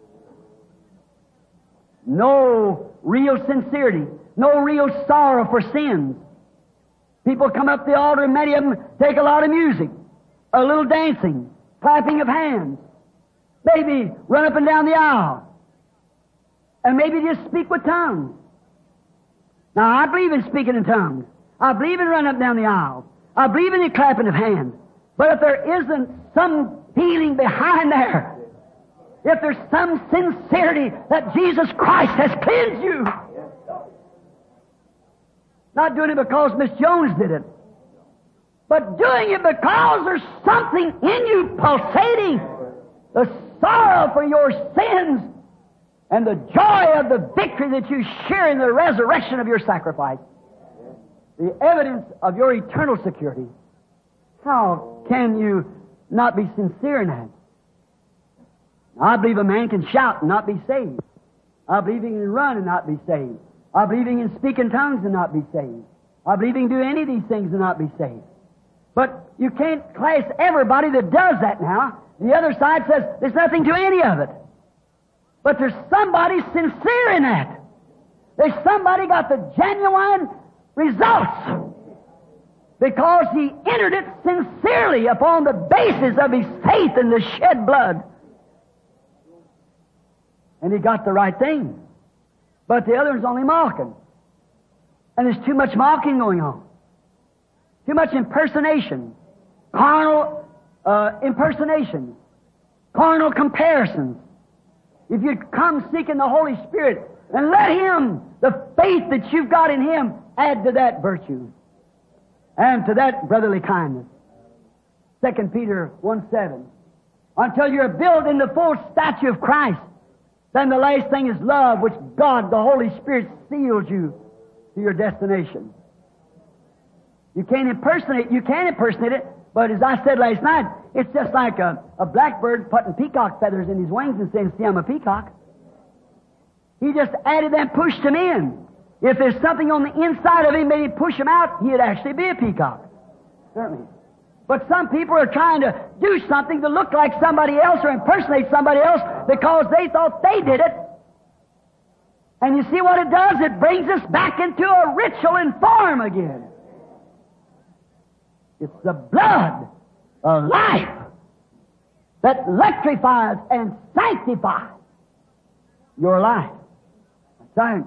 No real sincerity. No real sorrow for sins. People come up the altar and many of them take a lot of music. A little dancing. Clapping of hands. Maybe run up and down the aisle. And maybe just speak with tongues. Now, I believe in speaking in tongues. I believe in running up and down the aisle. I believe in the clapping of hands. But if there isn't some feeling behind there, if there's some sincerity that Jesus Christ has cleansed you, not doing it because Miss Jones did it, but doing it because there's something in you pulsating, the sorrow for your sins and the joy of the victory that you share in the resurrection of your sacrifice, the evidence of your eternal security. How can you not be sincere in that? I believe a man can shout and not be saved. I believe he can run and not be saved. I believe he can speak in tongues and not be saved. I believe he can do any of these things and not be saved. But you can't class everybody that does that now. The other side says there's nothing to any of it. But there's somebody sincere in that. There's somebody got the genuine results because he entered it sincerely upon the basis of his faith in the shed blood. And he got the right thing. But the other's only mocking. And there's too much mocking going on. Too much impersonation. Carnal uh, impersonation. Carnal comparisons. If you come seeking the Holy Spirit and let Him, the faith that you've got in Him, add to that virtue and to that brotherly kindness. Second Peter one seven. Until you're built in the full stature of Christ, then the last thing is love, which God, the Holy Spirit, seals you to your destination. You can't impersonate, you can impersonate it, but as I said last night, it's just like a, a blackbird putting peacock feathers in his wings and saying, see, I'm a peacock. He just added them, pushed them in. If there's something on the inside of him, maybe push him out, he'd actually be a peacock. Certainly. But some people are trying to do something to look like somebody else or impersonate somebody else because they thought they did it. And you see what it does? It brings us back into a ritual and form again. It's the blood of life that electrifies and sanctifies your life. That's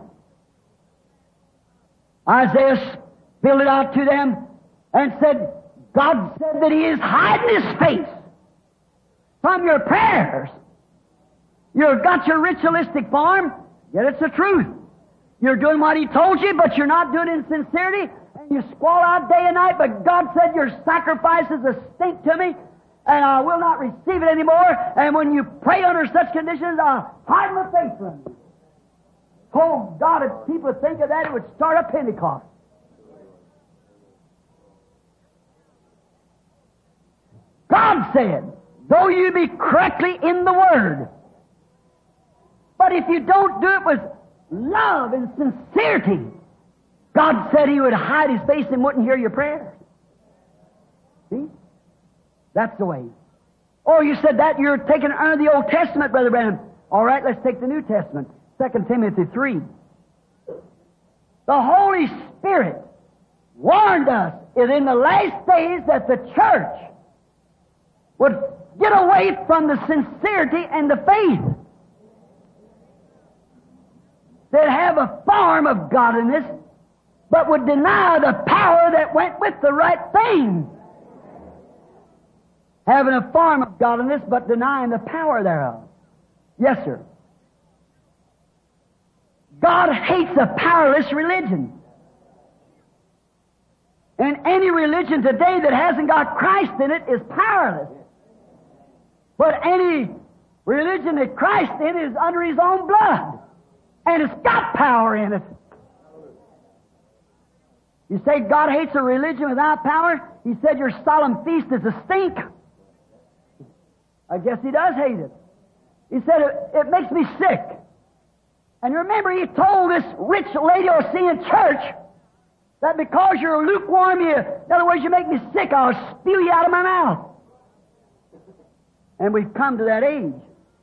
right. Isaiah spilled it out to them and said, God said that He is hiding His face from your prayers. You've got your ritualistic form, yet it's the truth. You're doing what He told you, but you're not doing it in sincerity, and you squall out day and night, but God said your sacrifice is a stink to me, and I will not receive it anymore, and when you pray under such conditions, I'll hide my face from you. Oh, God, if people think of that, it would start a Pentecost. God said, though you be correctly in the Word, but if you don't do it with love and sincerity, God said He would hide His face and wouldn't hear your prayers. See? That's the way. Oh, you said that you're taking under the Old Testament, Brother Branham. All right, let's take the New Testament. Second Timothy three. The Holy Spirit warned us that in the last days that the church would get away from the sincerity and the faith. They'd have a form of godliness, but would deny the power that went with the right thing. Having a form of godliness, but denying the power thereof. Yes, sir. God hates a powerless religion. And any religion today that hasn't got Christ in it is powerless. But any religion that Christ in is under His own blood. And it's got power in it. You say God hates a religion without power? He said your solemn feast is a stink. I guess He does hate it. He said it, it makes me sick. And remember, He told this rich Laodicean church that because you're lukewarm, you, in other words, you make me sick, I'll spew you out of my mouth. And we've come to that age.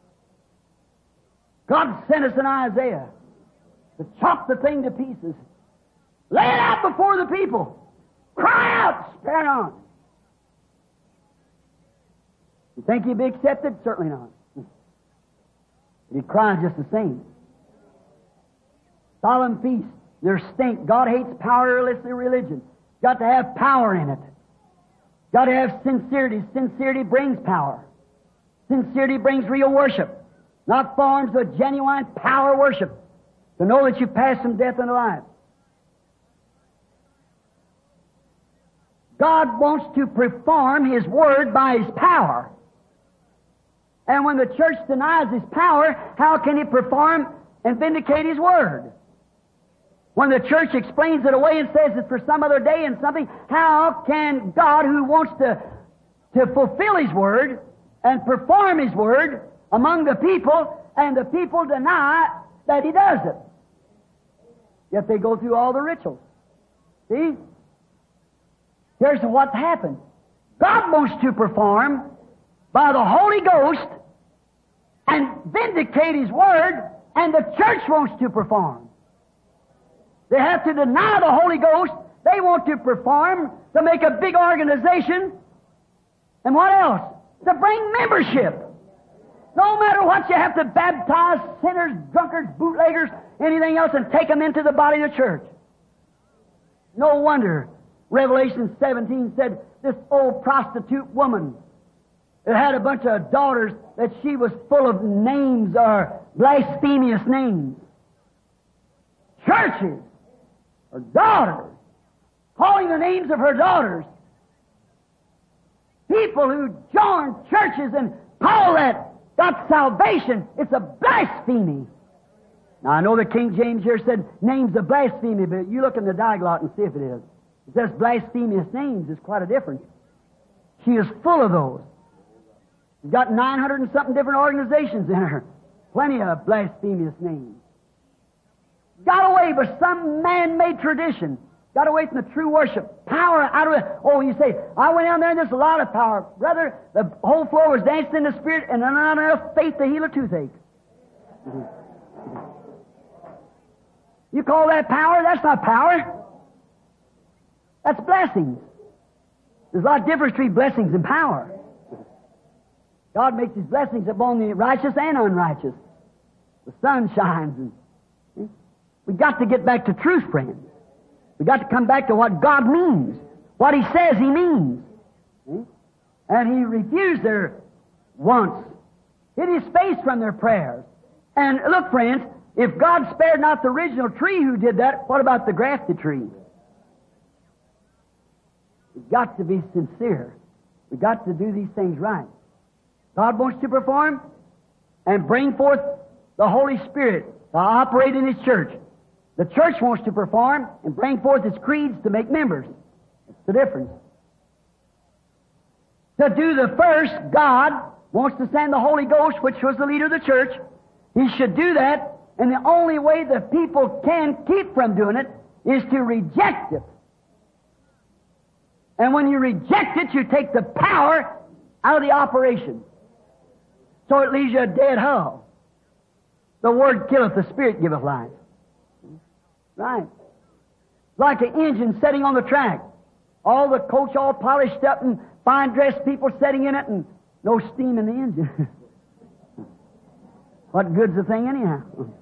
God sent us in Isaiah to chop the thing to pieces. Lay it out before the people. Cry out, spare not. You think He'd be accepted? Certainly not. He'd cry just the same. Solemn feast, there's stink. God hates powerless religion. Got to have power in it. Got to have sincerity. Sincerity brings power. Sincerity brings real worship. Not forms of genuine power worship. To know that you pass from death into life. God wants to perform His Word by His power. And when the church denies His power, how can He perform and vindicate His Word? When the church explains it away and says it's for some other day and something, how can God, who wants to, to fulfill His Word and perform His Word among the people, and the people deny that He does it? Yet they go through all the rituals. See? Here's what's happened. God wants to perform by the Holy Ghost and vindicate His Word, and the church wants to perform. They have to deny the Holy Ghost. They want to perform to make a big organization. And what else? To bring membership. No matter what, you have to baptize sinners, drunkards, bootleggers, anything else, and take them into the body of the church. No wonder Revelation seventeen said this old prostitute woman that had a bunch of daughters, that she was full of names or blasphemous names. Churches, her daughters, calling the names of her daughters. People who join churches and call that got salvation. It's a blasphemy. Now, I know the King James here said names of blasphemy, but you look in the Diaglot and see if it is. It says blasphemous names. There's quite a difference. She is full of those. She's got nine hundred and something different organizations in her. Plenty of blasphemous names. Got away with some man-made tradition. Got away from the true worship. Power out of it. Oh, you say, I went down there and there's a lot of power. Brother, the whole floor was dancing in the Spirit and not enough faith to heal a toothache. You call that power? That's not power. That's blessings. There's a lot of difference between blessings and power. God makes His blessings upon the righteous and unrighteous. The sun shines. And, see? We've got to get back to truth, friends. We've got to come back to what God means, what He says He means. See? And He refused their wants, hid His face from their prayers. And look, friends, if God spared not the original tree who did that, what about the grafted tree? We've got to be sincere. We've got to do these things right. God wants to perform and bring forth the Holy Spirit to operate in His church. The church wants to perform and bring forth its creeds to make members. That's the difference. To do the first, God wants to send the Holy Ghost, which was the leader of the church. He should do that, and the only way the people can keep from doing it is to reject it. And when you reject it, you take the power out of the operation. So it leaves you a dead hull. The Word killeth, the Spirit giveth life. Right. Like an engine sitting on the track. All the coach all polished up and fine-dressed people sitting in it and no steam in the engine. What good's the thing anyhow?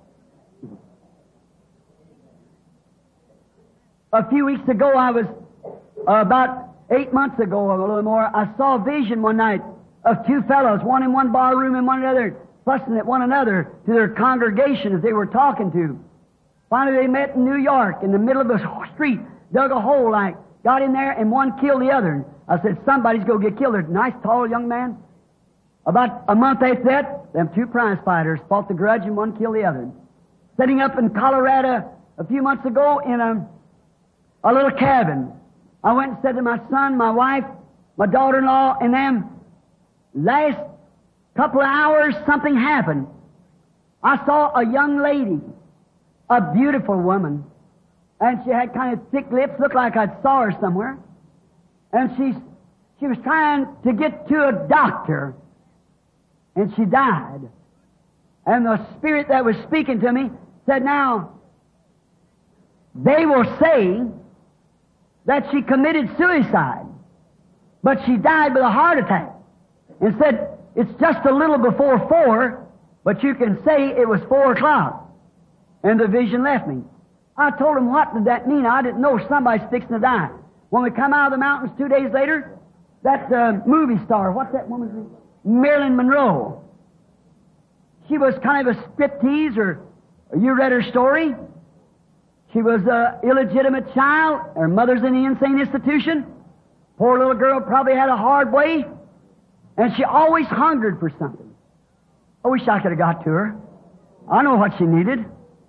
A few weeks ago, I was, uh, about eight months ago, a little more, I saw a vision one night of two fellows, one in one bar room and one another, fussing at one another to their congregation as they were talking to. Finally, they met in New York in the middle of a street, dug a hole like, got in there, and one killed the other. I said, somebody's going to get killed. There's a nice, tall young man. About a month after that, them two prize fighters fought the grudge and one killed the other. Setting up in Colorado a few months ago in a, a little cabin. I went and said to my son, my wife, my daughter-in-law, and them, last couple of hours, something happened. I saw a young lady, a beautiful woman, and she had kind of thick lips, looked like I saw her somewhere. And she, she was trying to get to a doctor, and she died. And the Spirit that was speaking to me said, now, they will say that she committed suicide, but she died with a heart attack. And said, it's just a little before four, but you can say it was four o'clock. And the vision left me. I told him, what did that mean? I didn't know somebody's fixing to die. When we come out of the mountains two days later, that uh, movie star, what's that woman's name? Marilyn Monroe. She was kind of a striptease, or you read her story. She was an illegitimate child. Her mother's in the insane institution. Poor little girl probably had a hard way. And she always hungered for something. I wish I could have got to her. I know what she needed.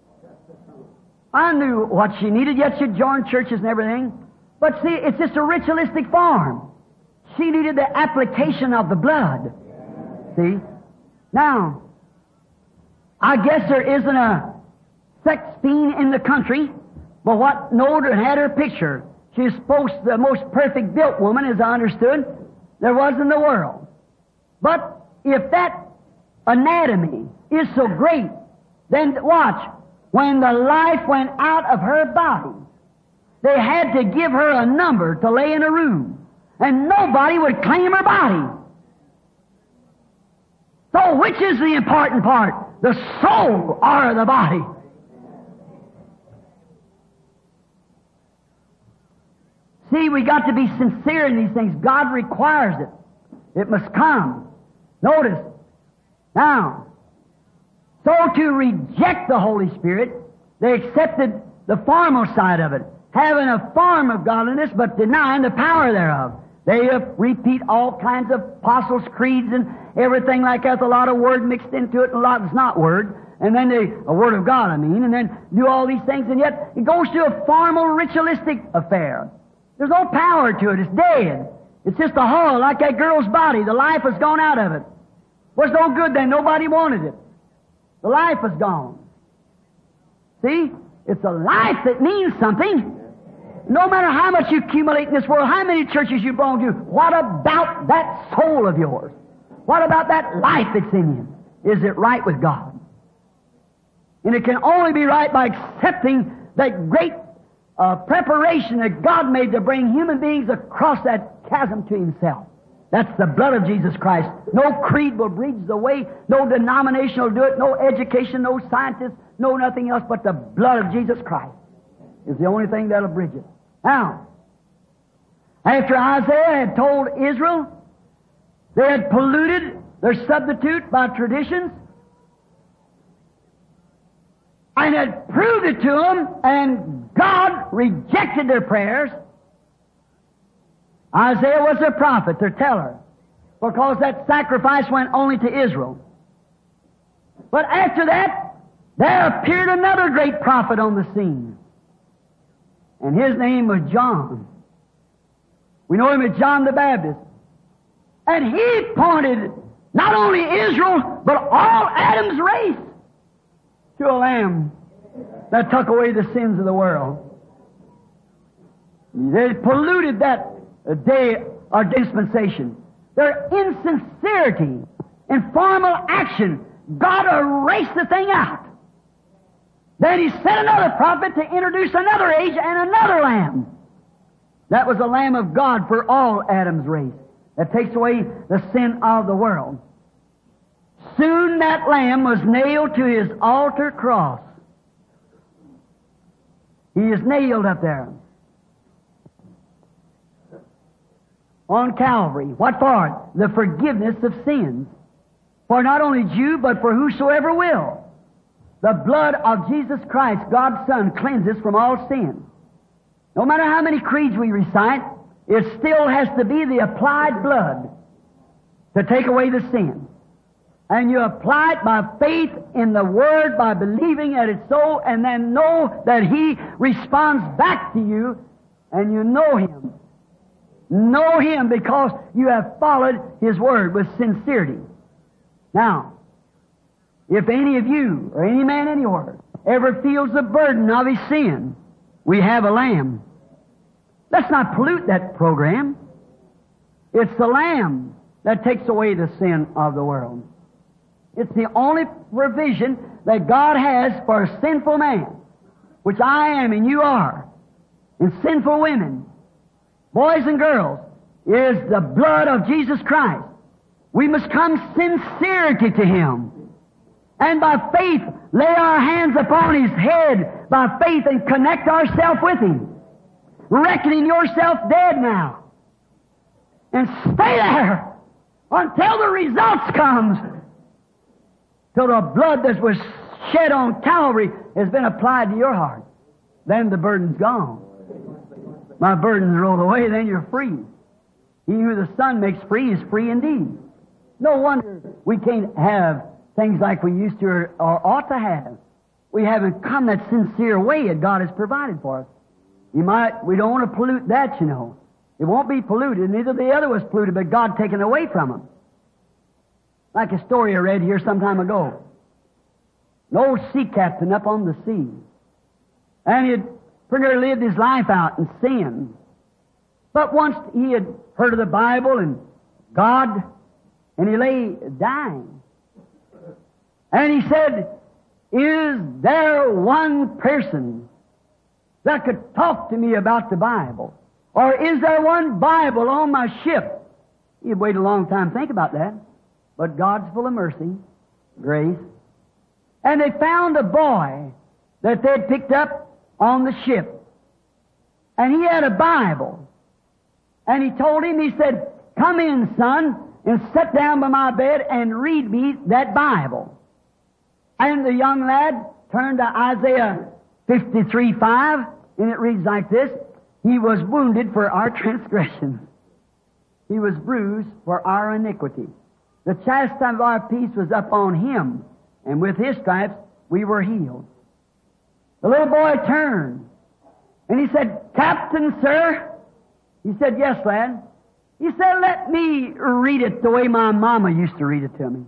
I knew what she needed, yet she'd joined churches and everything. But see, it's just a ritualistic form. She needed the application of the blood. See? Now, I guess there isn't a sex fiend in the country, but what knowed her and had her picture. She's supposed to be the most perfect built woman, as I understood, there was in the world. But if that anatomy is so great, then watch, when the life went out of her body, they had to give her a number to lay in a room, and nobody would claim her body. So which is the important part? The soul or the body? See, we got to be sincere in these things. God requires it. It must come. Notice. Now, so to reject the Holy Spirit, they accepted the formal side of it, having a form of godliness but denying the power thereof. They uh, repeat all kinds of apostles' creeds and everything like that, a lot of word mixed into it, and a lot that's not word, and then they, a word of God, I mean, and then do all these things, and yet it goes to a formal, ritualistic affair. There's no power to it. It's dead. It's just a hull, like that girl's body. The life has gone out of it. Was no good then. Nobody wanted it. The life is gone. See? It's a life that means something. No matter how much you accumulate in this world, how many churches you belong to, what about that soul of yours? What about that life that's in you? Is it right with God? And it can only be right by accepting that great uh, preparation that God made to bring human beings across that chasm to Himself. That's the blood of Jesus Christ. No creed will bridge the way. No denomination will do it. No education, no scientist, no nothing else but the blood of Jesus Christ is the only thing that'll bridge it. Now, after Isaiah had told Israel they had polluted their substitute by traditions and had proved it to them, and God rejected their prayers, Isaiah was their prophet, their teller, because that sacrifice went only to Israel. But after that, there appeared another great prophet on the scene, and his name was John. We know him as John the Baptist. And he pointed not only Israel, but all Adam's race to a lamb that took away the sins of the world. They polluted that day or dispensation. Their insincerity and formal action, God erased the thing out. Then He sent another prophet to introduce another age and another lamb. That was the Lamb of God for all Adam's race, that takes away the sin of the world. Soon that lamb was nailed to His altar cross. He is nailed up there on Calvary. What for? The forgiveness of sins. For not only Jew, but for whosoever will. The blood of Jesus Christ, God's Son, cleanses from all sin. No matter how many creeds we recite, it still has to be the applied blood to take away the sin. And you apply it by faith in the Word, by believing that it's so, and then know that He responds back to you, and you know Him. Know Him because you have followed His Word with sincerity. Now, if any of you, or any man anywhere, ever feels the burden of his sin, we have a lamb. Let's not pollute that program. It's the lamb that takes away the sin of the world. It's the only provision that God has for a sinful man, which I am and you are, and sinful women, boys and girls, is the blood of Jesus Christ. We must come sincerity to Him, and by faith lay our hands upon His head by faith and connect ourselves with Him, reckoning yourself dead now, and stay there until the results comes, till the blood that was shed on Calvary has been applied to your heart. Then the burden's gone. My burden's rolled away, then you're free. He who the Son makes free is free indeed. No wonder we can't have things like we used to or, or ought to have. We haven't come that sincere way that God has provided for us. You might, we don't want to pollute that, you know. It won't be polluted. Neither the other was polluted, but God taken away from them. Like a story I read here some time ago. An old sea captain up on the sea. And he had pretty nearly lived his life out in sin. But once he had heard of the Bible and God, and he lay dying. And he said, is there one person that could talk to me about the Bible? Or is there one Bible on my ship? He'd wait a long time to think about that. But God's full of mercy, grace. And they found a boy that they'd picked up on the ship. And he had a Bible. And he told him, he said, come in, son, and sit down by my bed and read me that Bible. And the young lad turned to Isaiah fifty-three five, and it reads like this, He was wounded for our transgressions. He was bruised for our iniquity. The chastisement of our peace was upon Him, and with His stripes we were healed. The little boy turned, and he said, Captain, sir. He said, yes, lad. He said, let me read it the way my mama used to read it to me.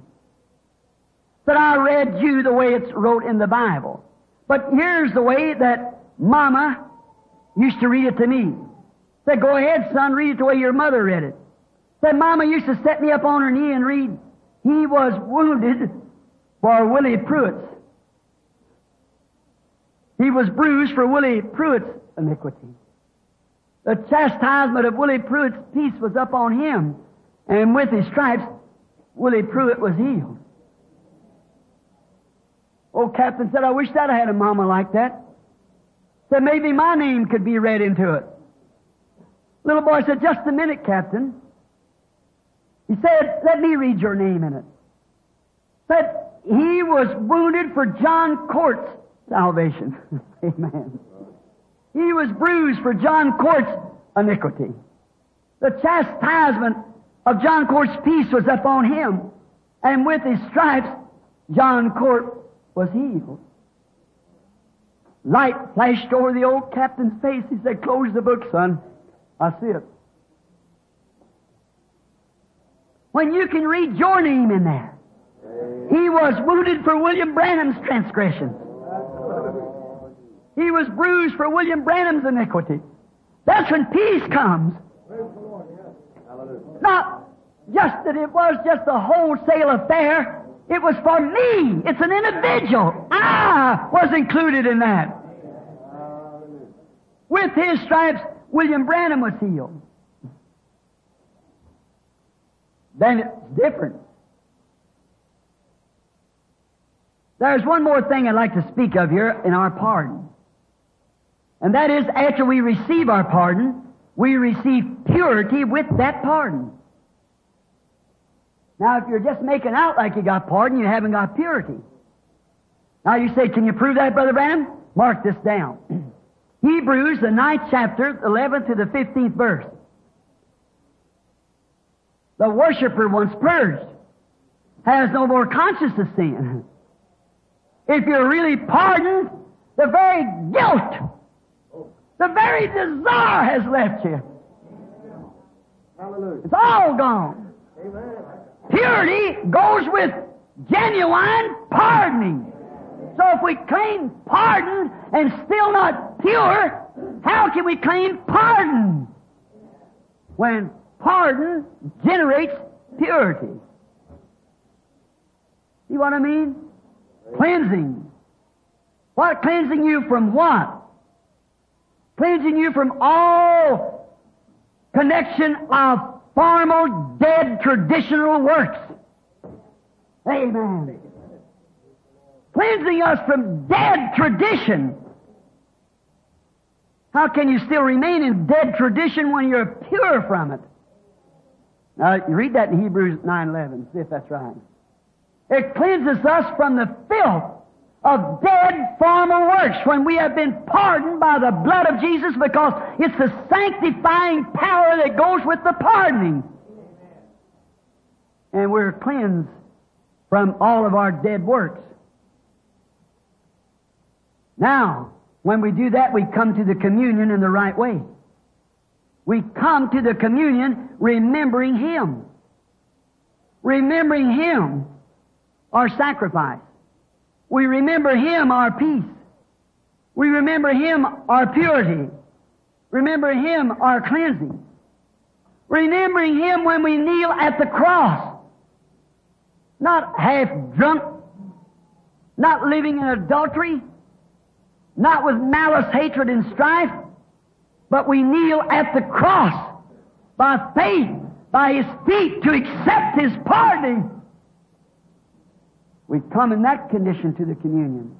But I read you the way it's wrote in the Bible. But here's the way that Mama used to read it to me. Said, go ahead, son, read it the way your mother read it. Said, Mama used to set me up on her knee and read, He was wounded for Willie Pruitt's He was bruised for Willie Pruitt's iniquity. The chastisement of Willie Pruitt's peace was upon him, and with his stripes, Willie Pruitt was healed. Old Captain said, I wish that I had a mama like that. Said, maybe my name could be read into it. Little boy said, just a minute, Captain. He said, let me read your name in it. Said, he was wounded for John Court's salvation. Amen. He was bruised for John Court's iniquity. The chastisement of John Court's peace was upon him, and with his stripes, John Court was healed. Light flashed over the old captain's face. He said, close the book, son. I see it. When you can read your name in there. He was wounded for William Branham's transgressions. He was bruised for William Branham's iniquity. That's when peace comes. Not just that it was just a wholesale affair. It was for me. It's an individual. I was included in that. With his stripes, William Branham was healed. Then it's different. There's one more thing I'd like to speak of here in our pardon. And that is, after we receive our pardon, we receive purity with that pardon. Now, if you're just making out like you got pardon, you haven't got purity. Now you say, can you prove that, Brother Branham? Mark this down. Hebrews, the ninth chapter, eleventh to the fifteenth verse. The worshiper, once purged, has no more conscience of sin. If you're really pardoned, the very guilt, the very desire has left you. Hallelujah. It's all gone. Amen. Purity goes with genuine pardoning. So if we claim pardon and still not pure, how can we claim pardon? When pardon generates purity. See what I mean? Cleansing. What? Cleansing you from what? Cleansing you from all connection of formal, dead, traditional works. Amen. Cleansing us from dead tradition. How can you still remain in dead tradition when you're pure from it? Now, you read that in Hebrews nine eleven, see if that's right. It cleanses us from the filth of dead formal works when we have been pardoned by the blood of Jesus, because it's the sanctifying power that goes with the pardoning. And we're cleansed from all of our dead works. Now, when we do that, we come to the communion in the right way. We come to the communion remembering Him. Remembering Him, our sacrifice. We remember Him, our peace. We remember Him, our purity. Remember Him, our cleansing. Remembering Him when we kneel at the cross. Not half drunk, not living in adultery, not with malice, hatred, and strife, but we kneel at the cross by faith, by His feet, to accept His pardoning. We come in that condition to the communion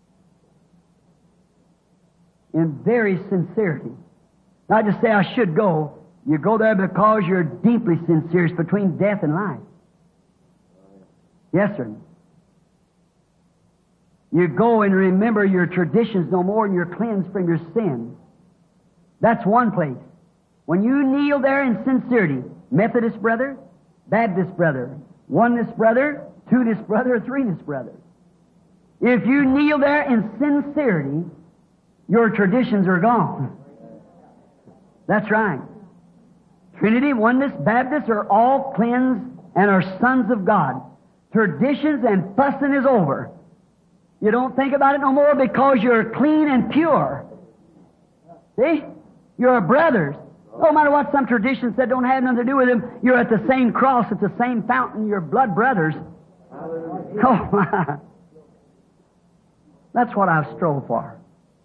in very sincerity. Not just say, I should go. You go there because you're deeply sincere. It's between death and life. Yes, sir. You go and remember your traditions no more, and you're cleansed from your sins. That's one place. When you kneel there in sincerity, Methodist brother, Baptist brother, Oneness brother, Two-ness brother, or three-ness brother, if you kneel there in sincerity, your traditions are gone. That's right. Trinity, Oneness, Baptist are all cleansed and are sons of God. Traditions and fussing is over. You don't think about it no more because you're clean and pure. See? You're brothers. No matter what some traditions said don't have nothing to do with them, you're at the same cross, at the same fountain, you're blood brothers. Oh, my. That's what I've strove for.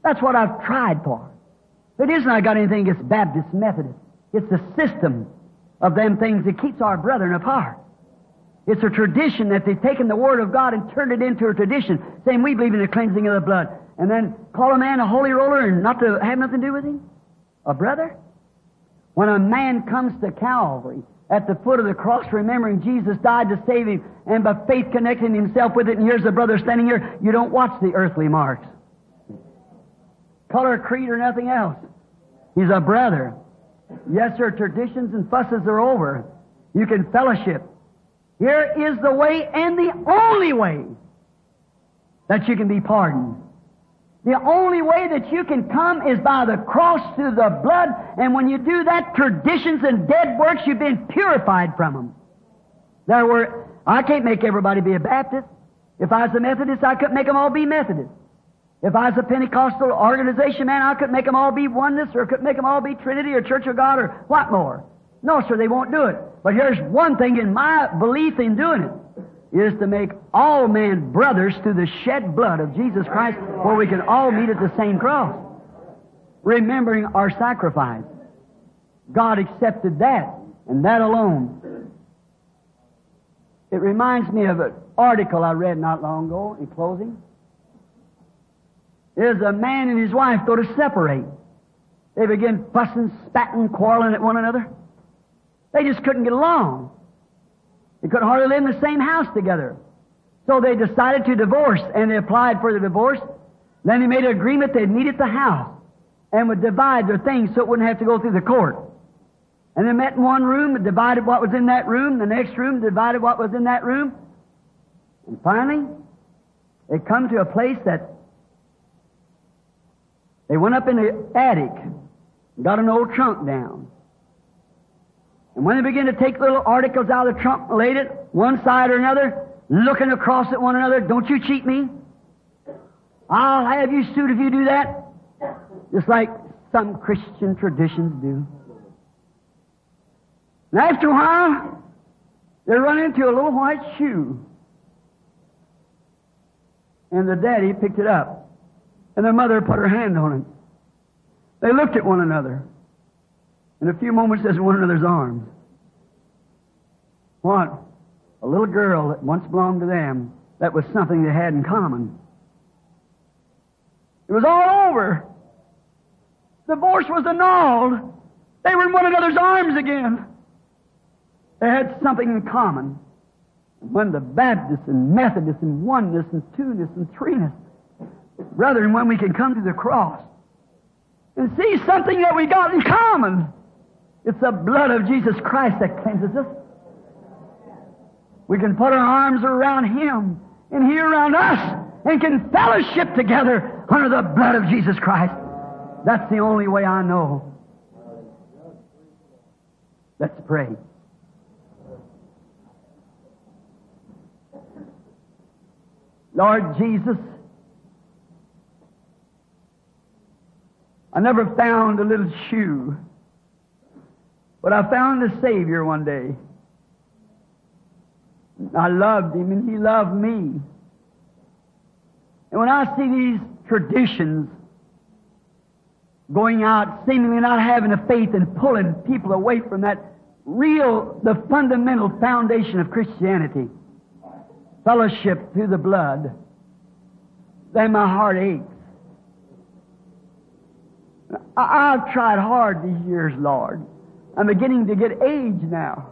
That's what I've tried for. It isn't I got anything against Baptist Methodist. It's the system of them things that keeps our brethren apart. It's a tradition that they've taken the Word of God and turned it into a tradition, saying we believe in the cleansing of the blood, and then call a man a holy roller and not to have nothing to do with him? A brother? When a man comes to Calvary, at the foot of the cross, remembering Jesus died to save him, and by faith connecting himself with it, and here's the brother standing here, you don't watch the earthly marks. Color, creed, or nothing else. He's a brother. Yes, sir, traditions and fusses are over. You can fellowship. Here is the way, and the only way, that you can be pardoned. The only way that you can come is by the cross through the blood, and when you do that, traditions and dead works, you've been purified from them. There were, I can't make everybody be a Baptist. If I was a Methodist, I couldn't make them all be Methodist. If I was a Pentecostal organization man, I couldn't make them all be Oneness, or couldn't make them all be Trinity or Church of God or what more. No, sir, they won't do it. But here's one thing in my belief in doing it, is to make all men brothers through the shed blood of Jesus Christ, where we can all meet at the same cross, remembering our sacrifice. God accepted that, and that alone. It reminds me of an article I read not long ago, in closing. There's a man and his wife go to separate. They begin fussing, spatting, quarreling at one another. They just couldn't get along. They couldn't hardly live in the same house together. So they decided to divorce, and they applied for the divorce. Then they made an agreement they'd meet at the house and would divide their things so it wouldn't have to go through the court. And they met in one room and divided what was in that room. The next room divided what was in that room. And finally, they come to a place that they went up in the attic and got an old trunk down. And when they began to take little articles out of the trunk and laid it one side or another, looking across at one another, don't you cheat me. I'll have you sued if you do that. Just like some Christian traditions do. And after a while, they run into a little white shoe. And the daddy picked it up. And their mother put her hand on it. They looked at one another. In a few moments, as in one another's arms. What? A little girl that once belonged to them, that was something they had in common. It was all over. Divorce was annulled. They were in one another's arms again. They had something in common. And when the Baptists and Methodists and oneness and two-ness and threeness, brethren, when we can come to the cross and see something that we got in common, it's the blood of Jesus Christ that cleanses us. We can put our arms around Him and He around us and can fellowship together under the blood of Jesus Christ. That's the only way I know. Let's pray. Lord Jesus, I never found a little shoe, but I found the Savior one day. I loved Him and He loved me. And when I see these traditions going out, seemingly not having the faith and pulling people away from that real, the fundamental foundation of Christianity, fellowship through the blood, then my heart aches. I, I've tried hard these years, Lord. I'm beginning to get age now.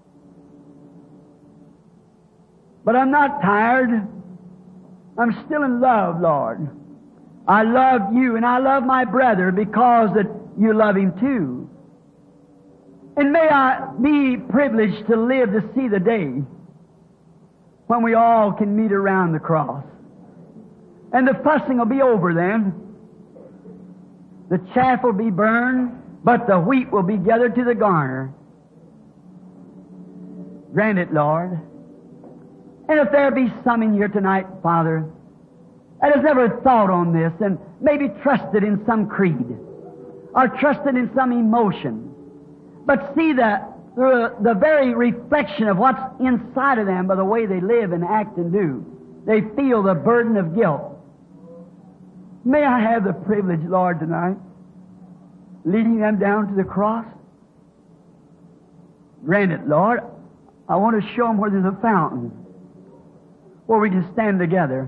But I'm not tired. I'm still in love, Lord. I love you and I love my brother because that you love him too. And may I be privileged to live to see the day when we all can meet around the cross. And the fussing will be over then. The chaff will be burned, but the wheat will be gathered to the garner. Grant it, Lord. And if there be some in here tonight, Father, that has never thought on this and maybe trusted in some creed or trusted in some emotion, but see that through the very reflection of what's inside of them by the way they live and act and do, they feel the burden of guilt. May I have the privilege, Lord, tonight, leading them down to the cross? Grant it, Lord. I want to show them where there's a fountain, where we can stand together.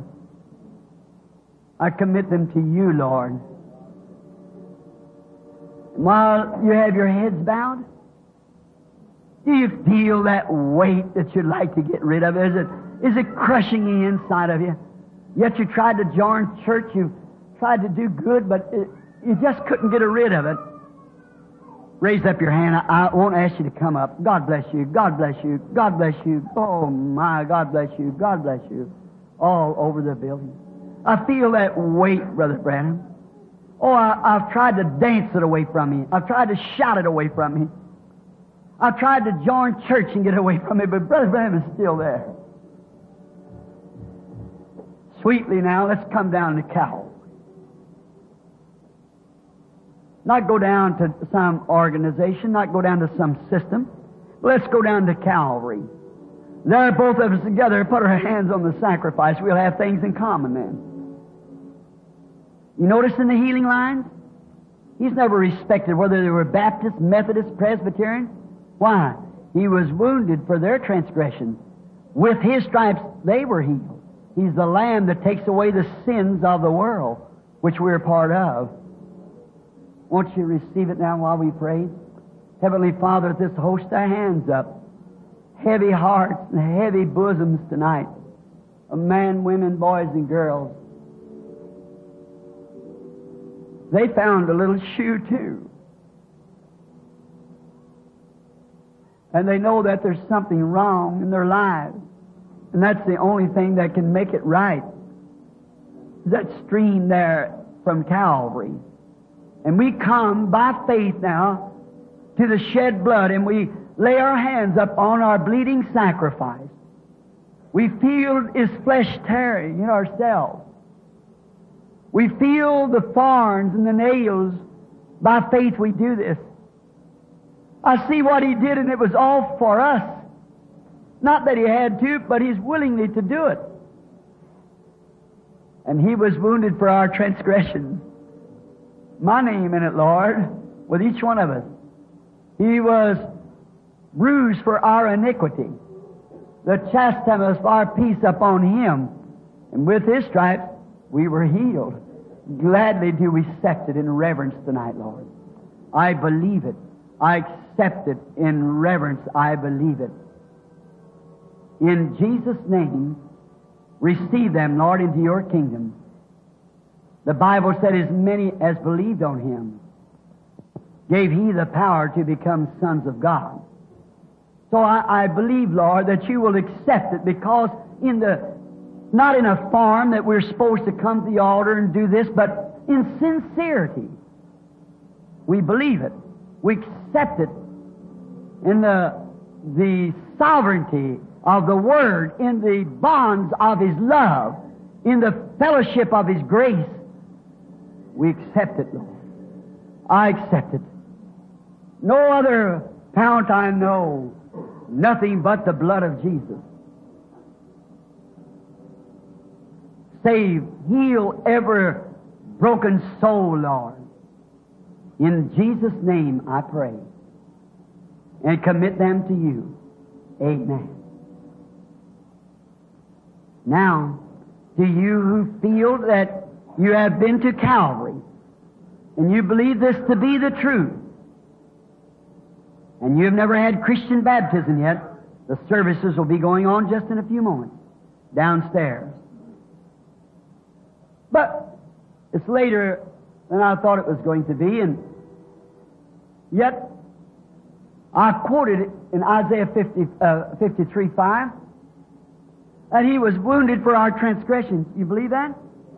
I commit them to you, Lord. While you have your heads bowed, do you feel that weight that you'd like to get rid of? Is it, is it crushing the inside of you? Yet you tried to join church, you tried to do good, but it, you just couldn't get rid of it. Raise up your hand. I, I won't ask you to come up. God bless you. God bless you. God bless you. Oh, my, God bless you. God bless you. All over the building. I feel that weight, Brother Branham. Oh, I, I've tried to dance it away from me. I've tried to shout it away from me. I've tried to join church and get away from it, but Brother Branham is still there. Sweetly now, let's come down to Calvary. Not go down to some organization, not go down to some system. Let's go down to Calvary. There, both of us together, put our hands on the sacrifice. We'll have things in common then. You notice in the healing lines? He's never respected whether they were Baptist, Methodist, Presbyterian. Why? He was wounded for their transgressions. With His stripes, they were healed. He's the Lamb that takes away the sins of the world, which we're part of. Won't you receive it now while we pray? Heavenly Father, at this host our hands up. Heavy hearts and heavy bosoms tonight. Of men, women, boys, and girls. They found a little shoe too. And they know that there's something wrong in their lives. And that's the only thing that can make it right. That stream there from Calvary. And we come by faith now to the shed blood, and we lay our hands up on our bleeding sacrifice. We feel His flesh tearing in ourselves. We feel the thorns and the nails. By faith we do this. I see what He did, and it was all for us. Not that He had to, but He's willingly to do it. And He was wounded for our transgressions. My name in it, Lord, with each one of us. He was bruised for our iniquity. The chastisement of our peace upon Him. And with His stripes we were healed. Gladly do we accept it in reverence tonight, Lord. I believe it. I accept it in reverence. I believe it. In Jesus' name, receive them, Lord, into your kingdom. The Bible said, as many as believed on Him, gave He the power to become sons of God. So I, I believe, Lord, that you will accept it, because in the, not in a form that we're supposed to come to the altar and do this, but in sincerity. We believe it. We accept it in the, the sovereignty of the Word, in the bonds of His love, in the fellowship of His grace. We accept it, Lord. I accept it. No other fount I know, nothing but the blood of Jesus. Save, heal every broken soul, Lord. In Jesus' name I pray. And commit them to you. Amen. Now, to you who feel that you have been to Calvary, and you believe this to be the truth, and you've never had Christian baptism yet, the services will be going on just in a few moments downstairs. But it's later than I thought it was going to be, and yet I quoted it in Isaiah fifty, uh, fifty-three five, that He was wounded for our transgressions. You believe that?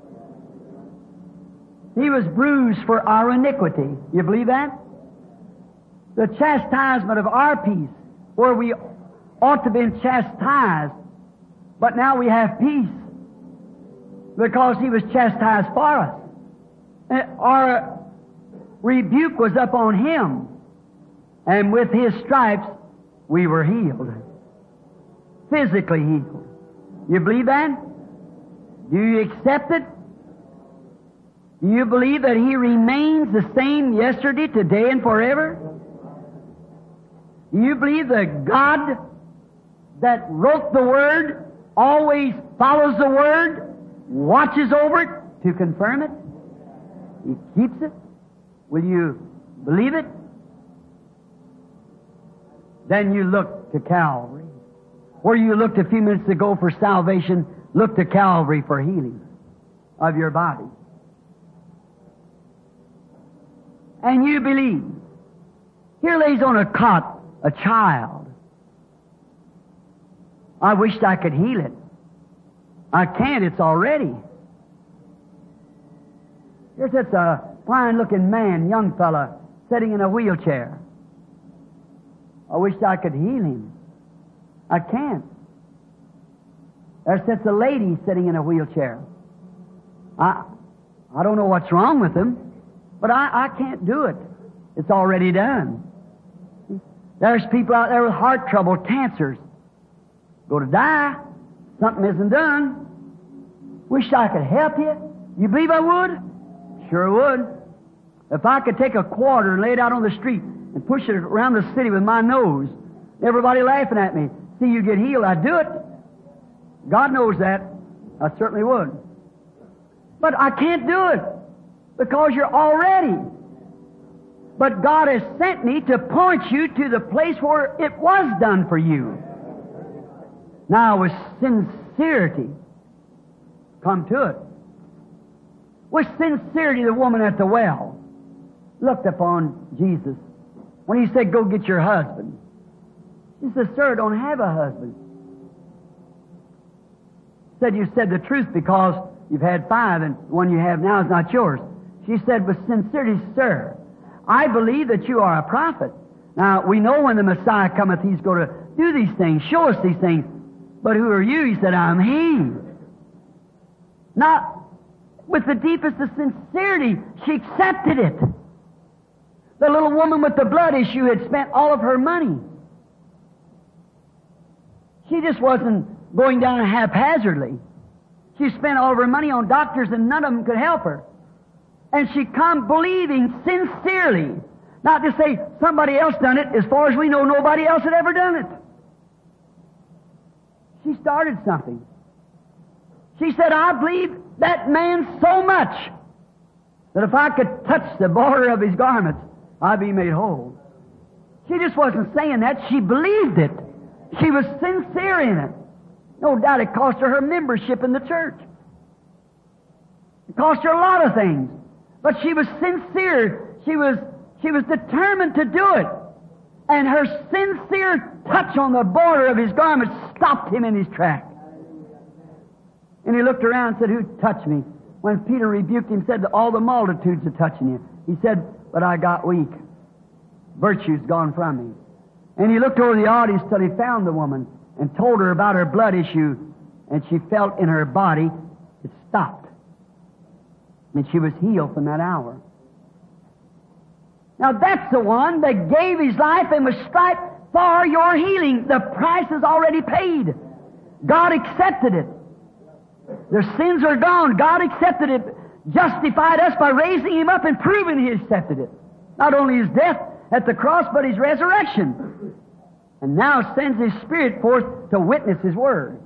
He was bruised for our iniquity. You believe that? The chastisement of our peace, where we ought to have been chastised, but now we have peace because He was chastised for us. And our rebuke was upon Him, and with His stripes we were healed. Physically healed. You believe that? Do you accept it? Do you believe that He remains the same yesterday, today, and forever? Do you believe that God that wrote the Word always follows the Word, watches over it to confirm it? He keeps it? Will you believe it? Then you look to Calvary. Where you looked a few minutes ago for salvation, look to Calvary for healing of your body. And you believe. Here lays on a cot a child. I wished I could heal it. I can't, it's already. Here sits a fine-looking man, young fella, sitting in a wheelchair. I wished I could heal him. I can't. There sits a lady sitting in a wheelchair. I, I don't know what's wrong with him, but I, I can't do it. It's already done. There's people out there with heart trouble, cancers. Go to die. Something isn't done. Wish I could help you. You believe I would? Sure would. If I could take a quarter and lay it out on the street and push it around the city with my nose, everybody laughing at me, see you get healed, I'd do it. God knows that. I certainly would. But I can't do it because you're already. But God has sent me to point you to the place where it was done for you. Now, with sincerity, come to it. With sincerity, the woman at the well looked upon Jesus when He said, "Go get your husband." She said, "Sir, I don't have a husband." He said, "You said the truth because you've had five and the one you have now is not yours." She said with sincerity, "Sir, I believe that you are a prophet. Now, we know when the Messiah cometh, He's going to do these things, show us these things. But who are you?" He said, "I'm He." Not with the deepest of sincerity, she accepted it. The little woman with the blood issue had spent all of her money. She just wasn't going down haphazardly. She spent all of her money on doctors and none of them could help her. And she come believing sincerely. Not to say somebody else done it. As far as we know, nobody else had ever done it. She started something. She said, "I believe that man so much that if I could touch the border of his garments, I'd be made whole." She just wasn't saying that. She believed it. She was sincere in it. No doubt it cost her her membership in the church. It cost her a lot of things. But she was sincere. She was, she was determined to do it. And her sincere touch on the border of his garment stopped him in his track. And he looked around and said, "Who touched me?" When Peter rebuked him, said, "All the multitudes are touching you." He said, "But I got weak. Virtue's gone from me." And he looked over the audience till he found the woman and told her about her blood issue, and she felt in her body it stopped. And she was healed from that hour. Now that's the one that gave his life and was striped for your healing. The price is already paid. God accepted it. Their sins are gone. God accepted it, justified us by raising Him up and proving He accepted it. Not only His death at the cross, but His resurrection. And now sends His Spirit forth to witness His Word.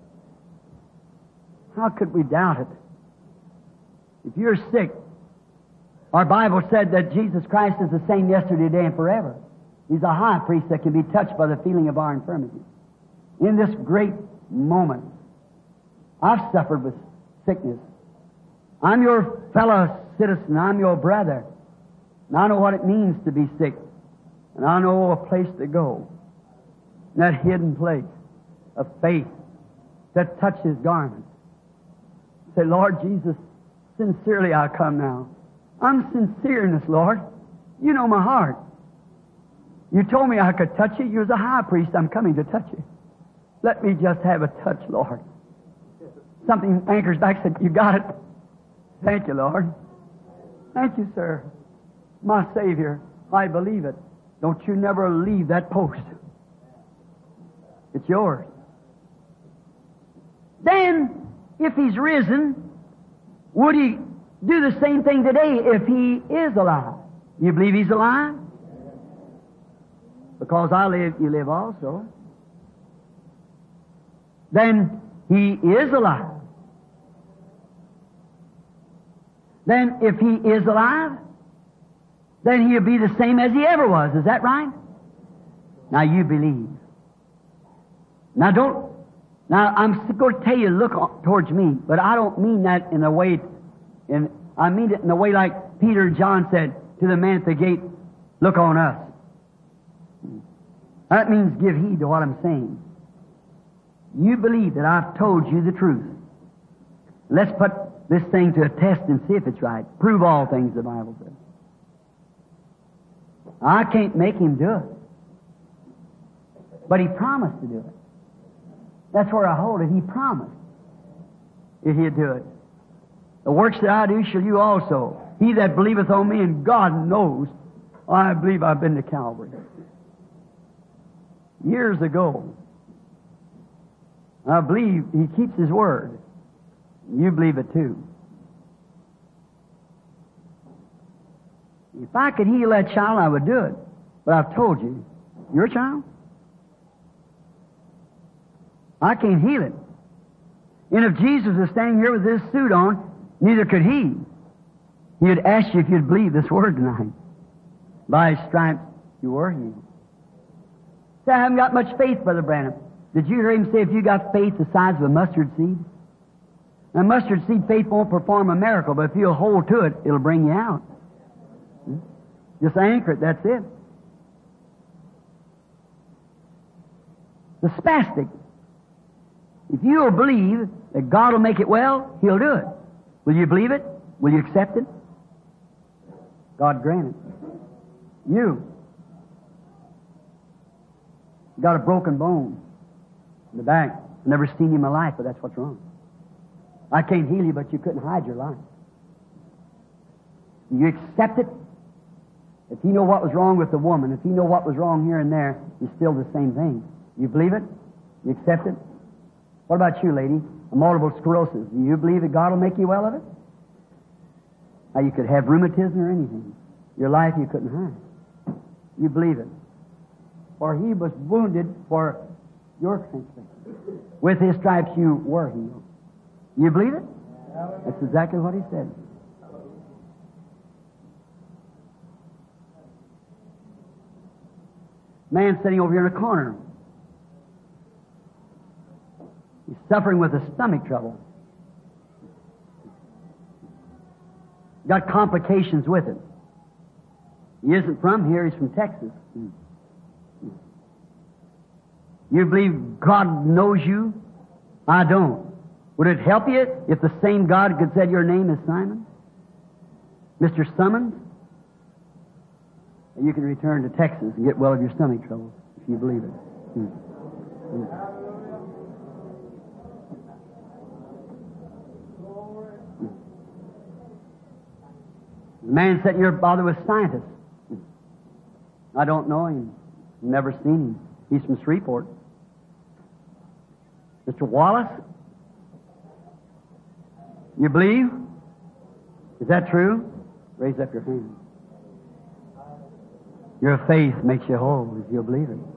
How could we doubt it? If you're sick, our Bible said that Jesus Christ is the same yesterday, today, and forever. He's a high priest that can be touched by the feeling of our infirmity. In this great moment, I've suffered with sickness. I'm your fellow citizen. I'm your brother. And I know what it means to be sick. And I know a place to go. That hidden place of faith that touches His garment. Say, "Lord Jesus, sincerely I come now. I'm sincere in this, Lord. You know my heart. You told me I could touch you. You're the high priest. I'm coming to touch you. Let me just have a touch, Lord." Something anchors back and said, "You got it. Thank you, Lord. Thank you, sir. My Savior, I believe it. Don't you never leave that post. It's yours." Then, if He's risen, would He do the same thing today if He is alive. You believe He's alive? Because I live, you live also. Then He is alive. Then if He is alive, then He'll be the same as He ever was. Is that right? Now you believe. Now don't, now I'm going to tell you, look towards me, but I don't mean that in a way, in, I mean it in a way like Peter and John said to the man at the gate, look on us. That means give heed to what I'm saying. You believe that I've told you the truth. Let's put this thing to a test and see if it's right. Prove all things, the Bible says. I can't make Him do it. But He promised to do it. That's where I hold it. He promised if He'd do it. The works that I do shall you also. He that believeth on me, and God knows, I believe I've been to Calvary. Years ago, I believe He keeps His word. You believe it too. If I could heal that child, I would do it. But I've told you, your child? I can't heal it. And if Jesus was standing here with this suit on, neither could He. He would ask you if you'd believe this word tonight. By His stripes you were healed. Say, I haven't got much faith, Brother Branham. Did you hear Him say if you got faith the size of a mustard seed? Now, mustard seed faith won't perform a miracle, but if you'll hold to it, it'll bring you out. Just anchor it, that's it. The spastic. If you'll believe that God will make it well, He'll do it. Will you believe it? Will you accept it? God grant it. You got a broken bone in the back. I've never seen you in my life, but that's what's wrong. I can't heal you, but you couldn't hide your life. You accept it. If you know what was wrong with the woman, if you know what was wrong here and there, it's still the same thing. You believe it? You accept it? What about you, lady? A multiple sclerosis. Do you believe that God will make you well of it? Now, you could have rheumatism or anything. Your life you couldn't hide. You believe it. For He was wounded for your transgression. With His stripes you were healed. You believe it? That's exactly what He said. Man sitting over here in a corner. He's suffering with a stomach trouble. Got complications with it. He isn't from here, he's from Texas. You believe God knows you? I don't. Would it help you if the same God could say your name is Simon? Mister Summons? You can return to Texas and get well of your stomach trouble if you believe it. Hmm. Hmm. The man sitting here bothered with scientists. I don't know him. Never seen him. He's from Shreveport. Mister Wallace? You believe? Is that true? Raise up your hand. Your faith makes you whole if you believe it.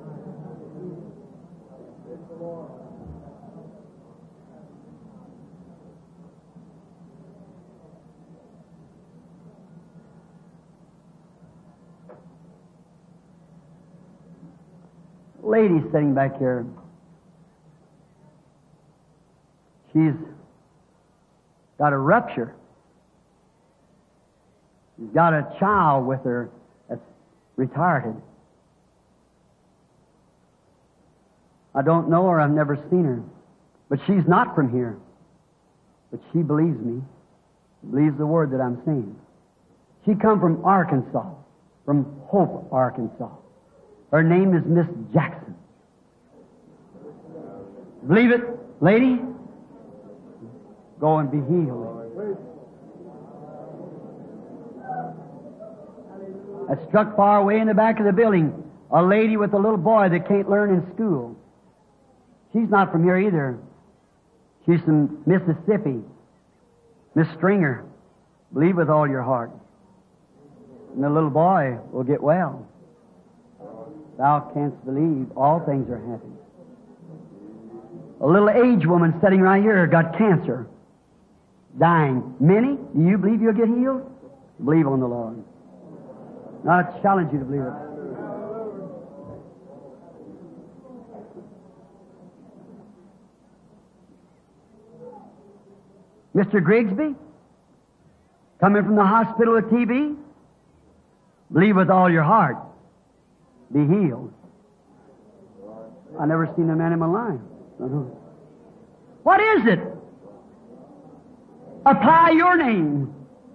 Lady sitting back here, she's got a rupture. She's got a child with her that's retarded. I don't know her, I've never seen her, but she's not from here. But she believes me, believes the word that I'm saying. She come from Arkansas, from Hope, Arkansas. Her name is Miss Jackson. Believe it, lady? Go and be healed. I struck far away in the back of the building a lady with a little boy that can't learn in school. She's not from here either. She's from Mississippi. Miss Stringer. Believe with all your heart, and the little boy will get well. Thou canst believe, all things are happy. A little aged woman sitting right here got cancer, dying. Many, do you believe you'll get healed? Believe on the Lord. Now I challenge you to believe it. Mister Grigsby, coming from the hospital with T B, believe with all your heart. Be healed. I never seen a man in my life. What is it? Apply your name.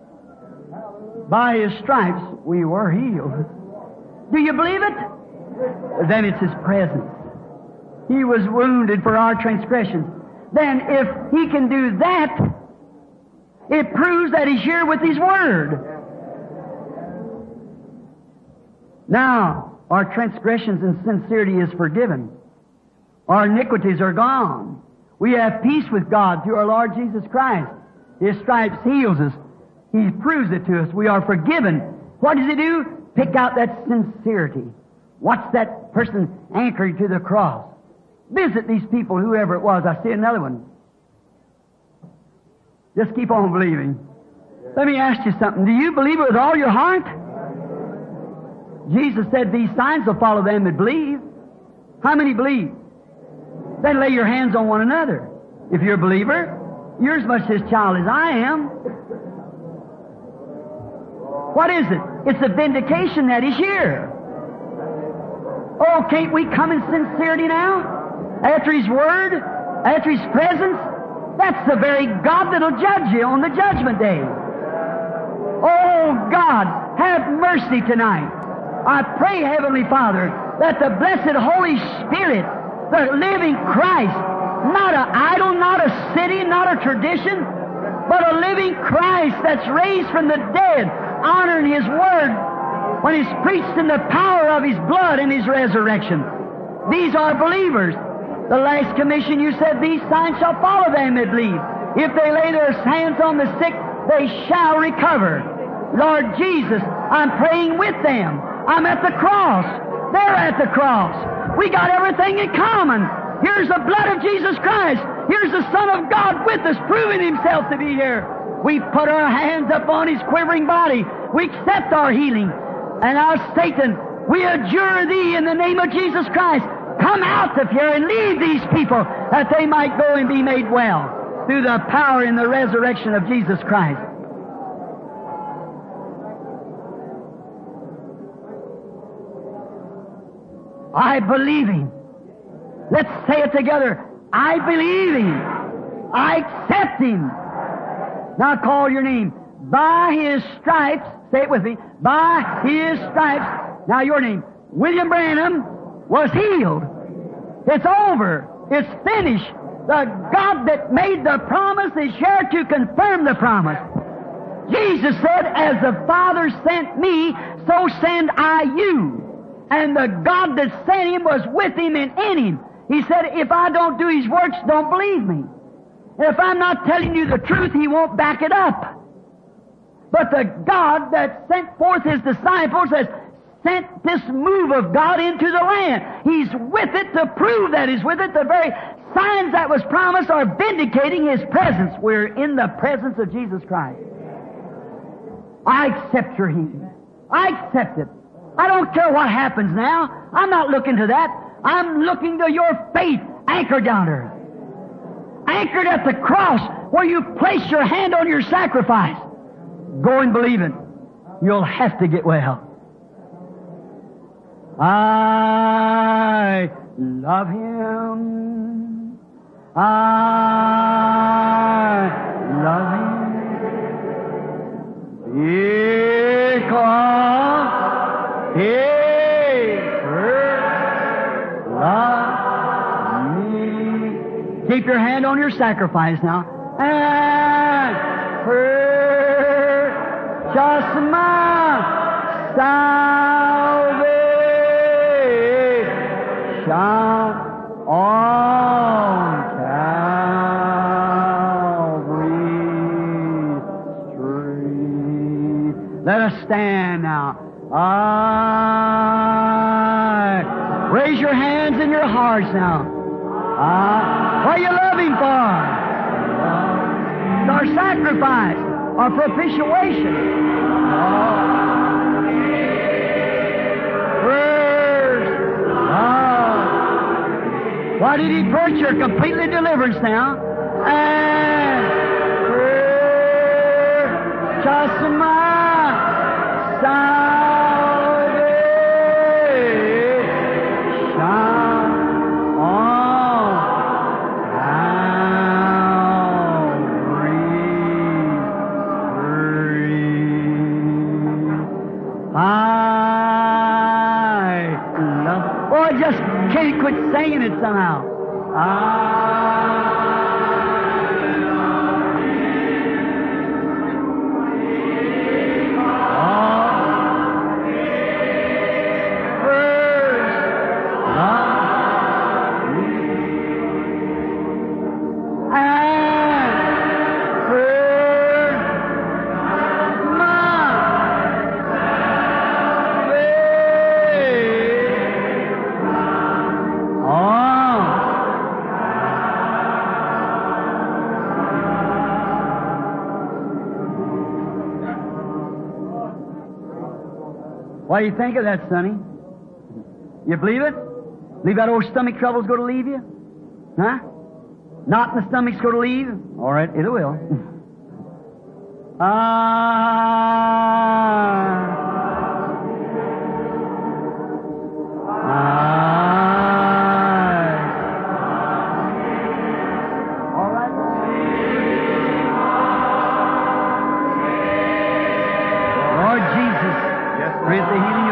By His stripes we were healed. Do you believe it? Then it's His presence. He was wounded for our transgressions. Then if He can do that, it proves that He's here with His Word. Now, our transgressions and sincerity is forgiven. Our iniquities are gone. We have peace with God through our Lord Jesus Christ. His stripes heals us. He proves it to us. We are forgiven. What does He do? Pick out that sincerity. Watch that person anchored to the cross. Visit these people, whoever it was. I see another one. Just keep on believing. Let me ask you something. Do you believe it with all your heart? Jesus said these signs will follow them that believe. How many believe? Then lay your hands on one another. If you're a believer, you're as much His child as I am. What is it? It's a vindication that He's here. Oh, can't we come in sincerity now? After His Word? After His presence? That's the very God that'll judge you on the judgment day. Oh, God, have mercy tonight. I pray, Heavenly Father, that the blessed Holy Spirit, the living Christ, not an idol, not a city, not a tradition, but a living Christ that's raised from the dead, honoring His Word when He's preached in the power of His blood and His resurrection. These are believers. The last commission you said, these signs shall follow them that believe. If they lay their hands on the sick, they shall recover. Lord Jesus, I'm praying with them. I'm at the cross. They're at the cross. We got everything in common. Here's the blood of Jesus Christ. Here's the Son of God with us, proving Himself to be here. We put our hands upon His quivering body. We accept our healing. And now, Satan, we adjure Thee in the name of Jesus Christ. Come out of here and leave these people that they might go and be made well through the power and the resurrection of Jesus Christ. I believe Him. Let's say it together. I believe Him. I accept Him. Now call your name. By His stripes, say it with me, by His stripes, now your name, William Branham was healed. It's over. It's finished. The God that made the promise is here to confirm the promise. Jesus said, as the Father sent me, so send I you. And the God that sent Him was with Him and in Him. He said, if I don't do His works, don't believe me. And if I'm not telling you the truth, He won't back it up. But the God that sent forth His disciples has sent this move of God into the land. He's with it to prove that He's with it. The very signs that was promised are vindicating His presence. We're in the presence of Jesus Christ. I accept your healing. I accept it. I don't care what happens now. I'm not looking to that. I'm looking to your faith anchored down there. Anchored at the cross where you place your hand on your sacrifice. Go and believe it. You'll have to get well. I love Him. I love Him. Because He first loved me. Keep your hand on your sacrifice now. And purchase my salvation on Calvary's tree. Let us stand now. I. Raise your hands and your hearts now. I. What are you loving for? Our sacrifice, our propitiation. First, love. Why did He purchase your completely deliverance now? And just my salvation on Calvary. I love. Oh, I just can't quit singing it somehow. I What do you think of that, Sonny? You believe it? Believe that old stomach trouble's going to leave you? Huh? Knot in the stomach's going to leave? All right, it will. Ah. Ah. All right. Lord Jesus, grant the healing